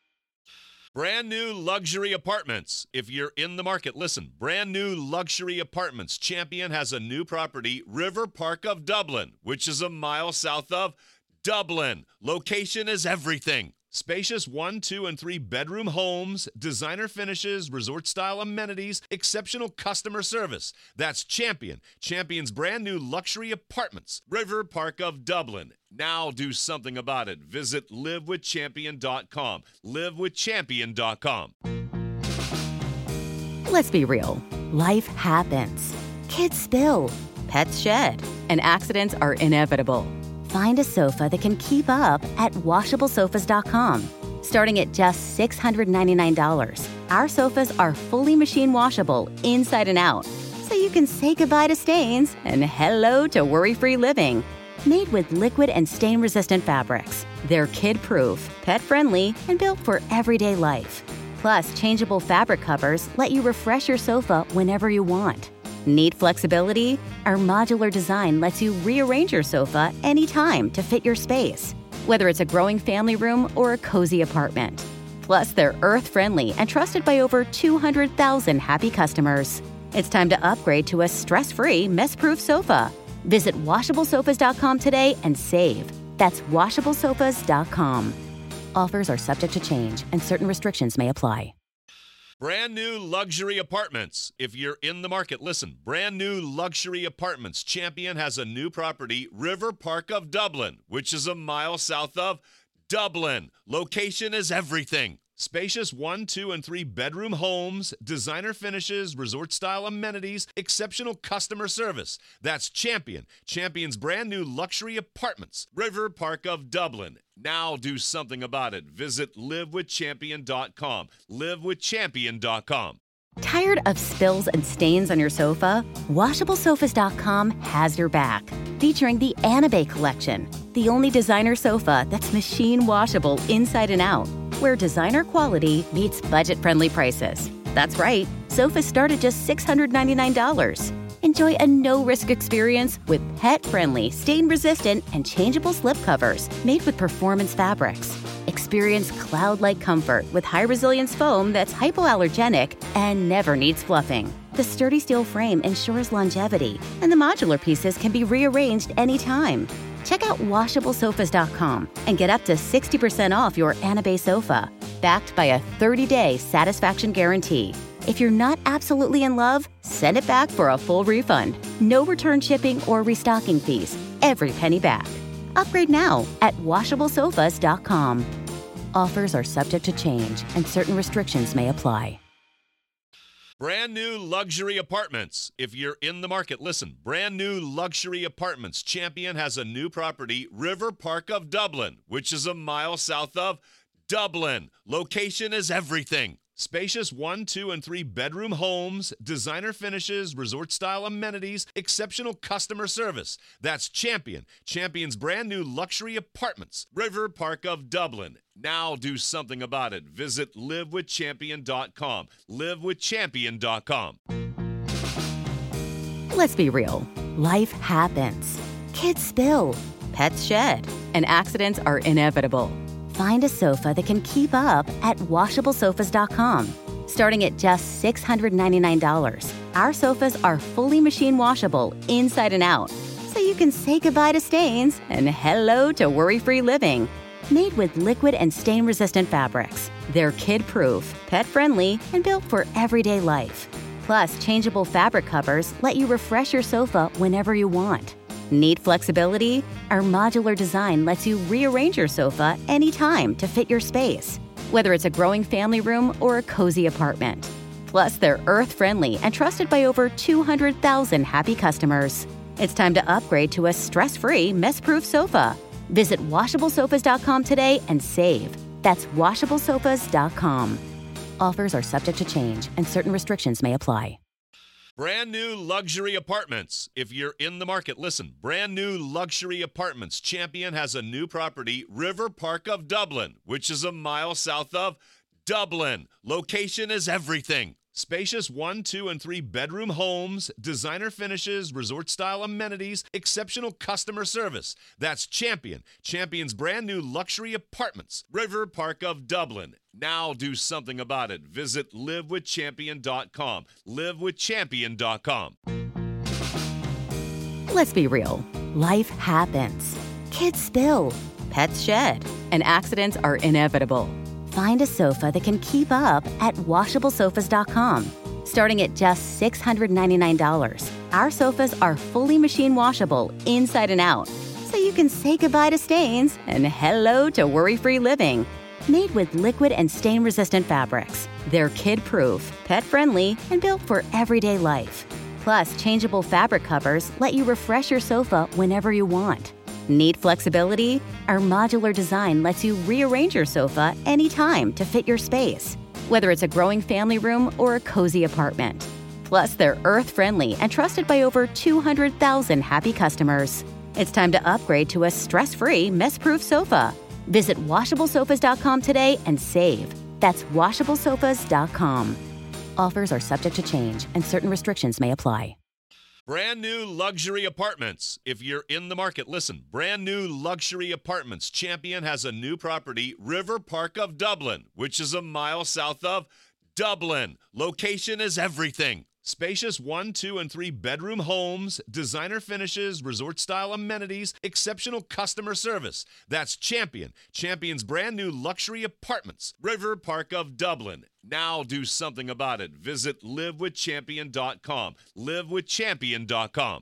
Brand new luxury apartments. If you're in the market, listen. Brand new luxury apartments. Champion has a new property, River Park of Dublin, which is a mile south of Dublin. Location is everything. Spacious one, two, and three bedroom homes, designer finishes, resort-style amenities, exceptional customer service. That's Champion. Champion's brand new luxury apartments, River Park of Dublin. Now do something about it. Visit live with champion dot com. live with champion dot com. Let's be real. Life happens. Kids spill. Pets shed. And accidents are inevitable. Find a sofa that can keep up at washable sofas dot com. Starting at just six hundred ninety-nine dollars, our sofas are fully machine washable inside and out, so you can say goodbye to stains and hello to worry-free living. Made with liquid and stain-resistant fabrics, they're kid-proof, pet-friendly, and built for everyday life. Plus, changeable fabric covers let you refresh your sofa whenever you want. Need flexibility? Our modular design lets you rearrange your sofa anytime to fit your space, whether it's a growing family room or a cozy apartment. Plus, they're earth-friendly and trusted by over two hundred thousand happy customers. It's time to upgrade to a stress-free, mess-proof sofa. Visit washable sofas dot com today and save. That's washable sofas dot com. Offers are subject to change and certain restrictions may apply. Brand new luxury apartments. If you're in the market, listen. Brand new luxury apartments. Champion has a new property, River Park of Dublin, which is a mile south of Dublin. Location is everything. Spacious one, two, and three bedroom homes, designer finishes, resort-style amenities, exceptional customer service. That's Champion. Champion's brand new luxury apartments, River Park of Dublin. Now do something about it. Visit live with champion dot com. live with champion dot com. Tired of spills and stains on your sofa? washable sofas dot com has your back. Featuring the Anabay collection, the only designer sofa that's machine washable inside and out, where designer quality meets budget-friendly prices. That's right, sofas start at just six hundred ninety-nine dollars. Enjoy a no-risk experience with pet-friendly, stain-resistant, and changeable slipcovers made with performance fabrics. Experience cloud-like comfort with high-resilience foam that's hypoallergenic and never needs fluffing. The sturdy steel frame ensures longevity, and the modular pieces can be rearranged anytime. Check out washable sofas dot com and get up to sixty percent off your Anabay sofa, backed by a thirty-day satisfaction guarantee. If you're not absolutely in love, send it back for a full refund. No return shipping or restocking fees. Every penny back. Upgrade now at washable sofas dot com. Offers are subject to change and certain restrictions may apply. Brand new luxury apartments. If you're in the market, listen. Brand new luxury apartments. Champion has a new property, River Park of Dublin, which is a mile south of Dublin. Location is everything. Spacious one, two, and three bedroom homes, designer finishes, resort-style amenities, exceptional customer service. That's Champion. Champion's brand new luxury apartments. River Park of Dublin. Now do something about it. Visit live with champion dot com. live with champion dot com. Let's be real. Life happens. Kids spill. Pets shed. And accidents are inevitable. Find a sofa that can keep up at washable sofas dot com. Starting at just six hundred ninety-nine dollars, our sofas are fully machine washable inside and out, so you can say goodbye to stains and hello to worry-free living. Made with liquid and stain-resistant fabrics, they're kid-proof, pet-friendly, and built for everyday life. Plus, changeable fabric covers let you refresh your sofa whenever you want. Need flexibility? Our modular design lets you rearrange your sofa anytime to fit your space, whether it's a growing family room or a cozy apartment. Plus, they're earth-friendly and trusted by over two hundred thousand happy customers. It's time to upgrade to a stress-free, mess-proof sofa. Visit washable sofas dot com today and save. That's washable sofas dot com. Offers are subject to change and certain restrictions may apply. Brand new luxury apartments. If you're in the market, listen. Brand new luxury apartments. Champion has a new property, River Park of Dublin, which is a mile south of Dublin. Location is everything. Spacious one, two, and three bedroom homes, designer finishes, resort-style amenities, exceptional customer service. That's Champion. Champion's brand new luxury apartments. River Park of Dublin. Now do something about it. Visit live with champion dot com. live with champion dot com. Let's be real. Life happens. Kids spill. Pets shed. And accidents are inevitable. Find a sofa that can keep up at washable sofas dot com. Starting at just six hundred ninety-nine dollars, our sofas are fully machine washable inside and out, so you can say goodbye to stains and hello to worry-free living. Made with liquid and stain-resistant fabrics, they're kid-proof, pet-friendly, and built for everyday life. Plus, changeable fabric covers let you refresh your sofa whenever you want. Need flexibility? Our modular design lets you rearrange your sofa anytime to fit your space, whether it's a growing family room or a cozy apartment. Plus, they're earth-friendly and trusted by over two hundred thousand happy customers. It's time to upgrade to a stress-free, mess-proof sofa. Visit washable sofas dot com today and save. That's washable sofas dot com. Offers are subject to change and certain restrictions may apply. Brand new luxury apartments. If you're in the market, listen. Brand new luxury apartments. Champion has a new property, River Park of Dublin, which is a mile south of Dublin. Location is everything. Spacious one, two, and three bedroom homes, designer finishes, resort-style amenities, exceptional customer service. That's Champion. Champion's brand new luxury apartments. River Park of Dublin. Now do something about it. Visit live with champion dot com. live with champion dot com.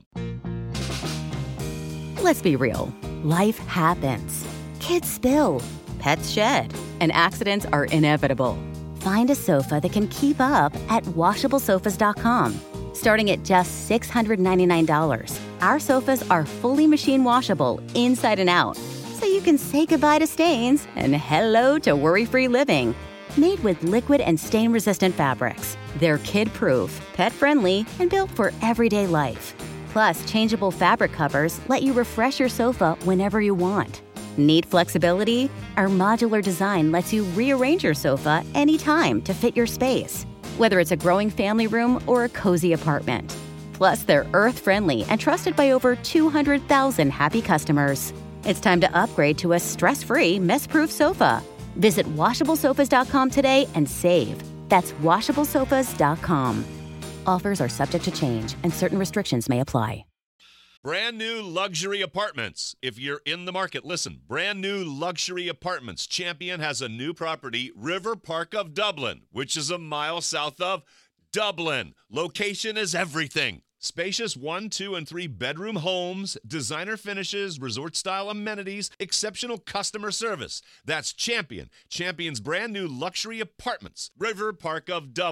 Let's be real. Life happens. Kids spill. Pets shed. And accidents are inevitable. Find a sofa that can keep up at washable sofas dot com. Starting at just six hundred ninety-nine dollars, our sofas are fully machine washable inside and out, so you can say goodbye to stains and hello to worry-free living. Made with liquid and stain-resistant fabrics, they're kid-proof, pet-friendly, and built for everyday life. Plus, changeable fabric covers let you refresh your sofa whenever you want. Need flexibility? Our modular design lets you rearrange your sofa anytime to fit your space, whether it's a growing family room or a cozy apartment. Plus, they're earth-friendly and trusted by over two hundred thousand happy customers. It's time to upgrade to a stress-free, mess-proof sofa. Visit washable sofas dot com today and save. That's washable sofas dot com. Offers are subject to change and certain restrictions may apply. Brand new luxury apartments. If you're in the market, listen. Brand new luxury apartments. Champion has a new property, River Park of Dublin, which is a mile south of Dublin. Location is everything. Spacious one, two, and three bedroom homes, designer finishes, resort-style amenities, exceptional customer service. That's Champion. Champion's brand new luxury apartments. River Park of Dublin.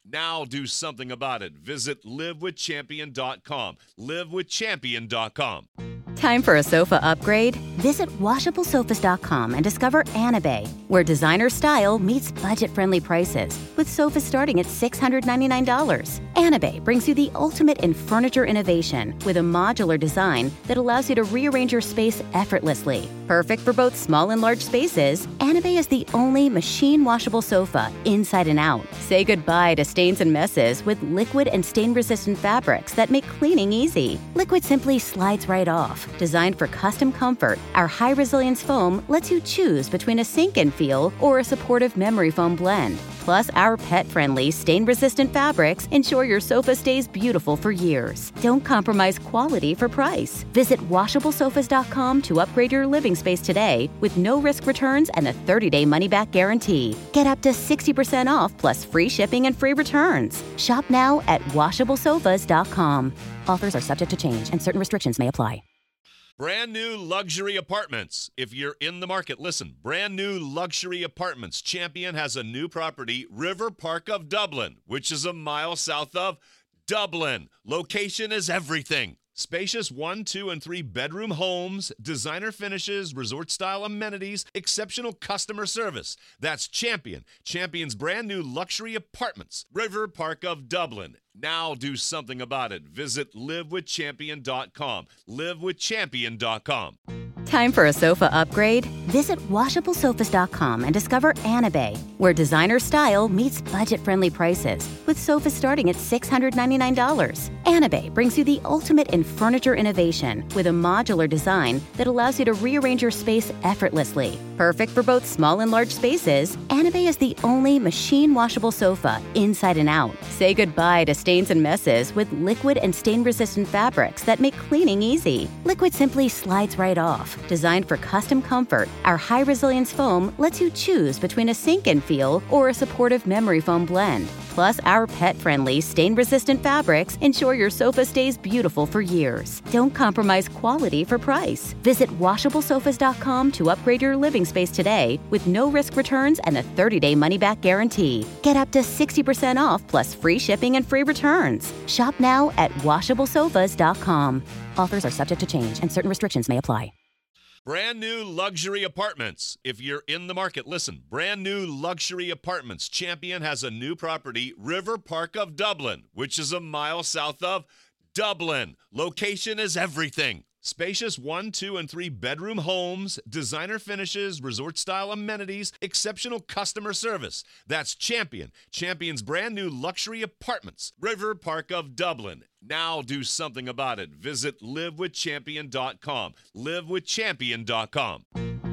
Now do something about it. Visit live with champion dot com. live with champion dot com. Time for a sofa upgrade? Visit washable sofas dot com and discover Anabay, where designer style meets budget-friendly prices, with sofas starting at six hundred ninety-nine dollars. Anabay brings you the ultimate in furniture innovation with a modular design that allows you to rearrange your space effortlessly. Perfect for both small and large spaces, Anabay is the only machine-washable sofa inside and out. Say goodbye to stains and messes with liquid and stain-resistant fabrics that make cleaning easy. Liquid simply slides right off. Designed for custom comfort, our high-resilience foam lets you choose between a sink-in feel or a supportive memory foam blend. Plus, our pet-friendly, stain-resistant fabrics ensure your sofa stays beautiful for years. Don't compromise quality for price. Visit washable sofas dot com to upgrade your living space today with no-risk returns and a thirty-day money-back guarantee. Get up to sixty percent off plus free shipping and free returns. Shop now at washable sofas dot com. Offers are subject to change and certain restrictions may apply. Brand new luxury apartments. If you're in the market, listen. Brand new luxury apartments. Champion has a new property, River Park of Dublin, which is a mile south of Dublin. Location is everything. Spacious one, two, and three bedroom homes, designer finishes, resort-style amenities, exceptional customer service. That's Champion. Champion's brand new luxury apartments, River Park of Dublin. Now do something about it. Visit live with champion dot com. live with champion dot com. Time for a sofa upgrade? Visit washable sofas dot com and discover Anabay, where designer style meets budget-friendly prices, with sofas starting at six hundred ninety-nine dollars. Anabay brings you the ultimate in furniture innovation with a modular design that allows you to rearrange your space effortlessly. Perfect for both small and large spaces, Anabay is the only machine-washable sofa inside and out. Say goodbye to stains and messes with liquid and stain-resistant fabrics that make cleaning easy. Liquid simply slides right off. Designed for custom comfort, our high-resilience foam lets you choose between a sink-in feel or a supportive memory foam blend. Plus, our pet-friendly, stain-resistant fabrics ensure your sofa stays beautiful for years. Don't compromise quality for price. Visit washable sofas dot com to upgrade your living space today with no-risk returns and a thirty-day money-back guarantee. Get up to sixty percent off plus free shipping and free returns. Shop now at washable sofas dot com. Offers are subject to change and certain restrictions may apply. Brand new luxury apartments. If you're in the market, listen. Brand new luxury apartments. Champion has a new property, River Park of Dublin, which is a mile south of Dublin. Location is everything. Spacious one, two, and three bedroom homes, designer finishes, resort-style amenities, exceptional customer service. That's Champion. Champion's brand new luxury apartments, River Park of Dublin. Now do something about it. Visit live with champion dot com. live with champion dot com.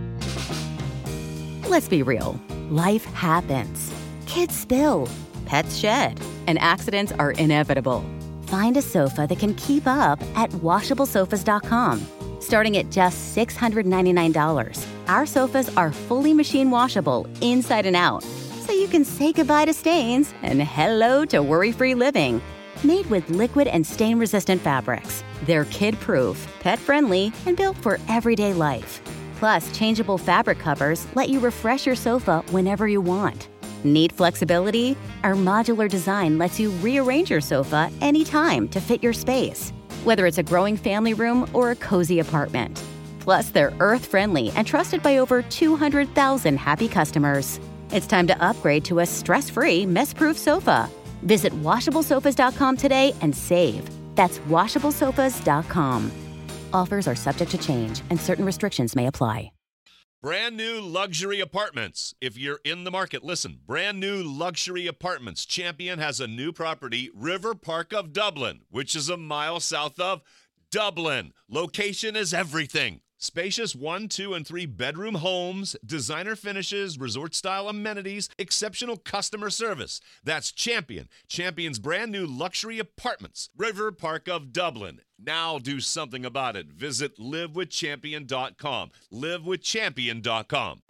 Let's be real. Life happens. Kids spill. Pets shed. And accidents are inevitable. Find a sofa that can keep up at washable sofas dot com. Starting at just six hundred ninety-nine dollars, our sofas are fully machine washable inside and out, so you can say goodbye to stains and hello to worry-free living. Made with liquid and stain-resistant fabrics, they're kid-proof, pet-friendly, and built for everyday life. Plus, changeable fabric covers let you refresh your sofa whenever you want. Need flexibility? Our modular design lets you rearrange your sofa anytime to fit your space, whether it's a growing family room or a cozy apartment. Plus, they're earth-friendly and trusted by over two hundred thousand happy customers. It's time to upgrade to a stress-free, mess-proof sofa. Visit washable sofas dot com today and save. That's washable sofas dot com. Offers are subject to change and certain restrictions may apply. Brand new luxury apartments. If you're in the market, listen. Brand new luxury apartments. Champion has a new property, River Park of Dublin, which is a mile south of Dublin. Location is everything. Spacious one, two, and three bedroom homes, designer finishes, resort-style amenities, exceptional customer service. That's Champion. Champion's brand new luxury apartments, River Park of Dublin. Now do something about it. Visit live with champion dot com. live with champion dot com.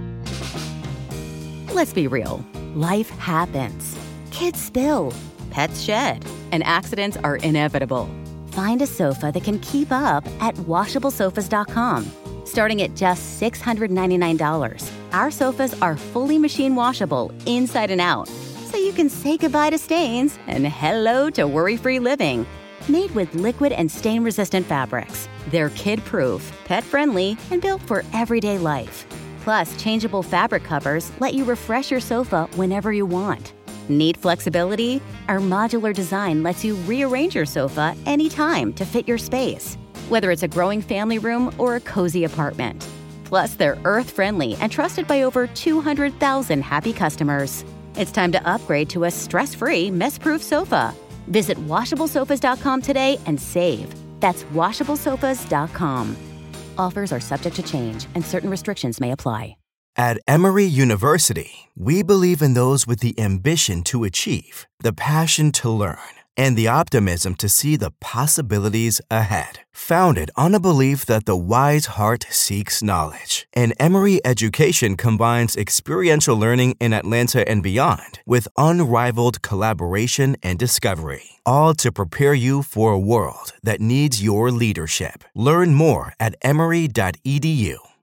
Let's be real. Life happens. Kids spill. Pets shed. And accidents are inevitable. Find a sofa that can keep up at washable sofas dot com. Starting at just six hundred ninety-nine dollars, our sofas are fully machine washable inside and out, so you can say goodbye to stains and hello to worry-free living. Made with liquid and stain-resistant fabrics, they're kid-proof, pet-friendly, and built for everyday life. Plus, changeable fabric covers let you refresh your sofa whenever you want. Need flexibility? Our modular design lets you rearrange your sofa anytime to fit your space, whether it's a growing family room or a cozy apartment. Plus, they're earth-friendly and trusted by over two hundred thousand happy customers. It's time to upgrade to a stress-free, mess-proof sofa. Visit washable sofas dot com today and save. That's washable sofas dot com. Offers are subject to change and certain restrictions may apply. At Emory University, we believe in those with the ambition to achieve, the passion to learn, and the optimism to see the possibilities ahead. Founded on a belief that the wise heart seeks knowledge, and Emory education combines experiential learning in Atlanta and beyond with unrivaled collaboration and discovery, all to prepare you for a world that needs your leadership. Learn more at emory dot e d u.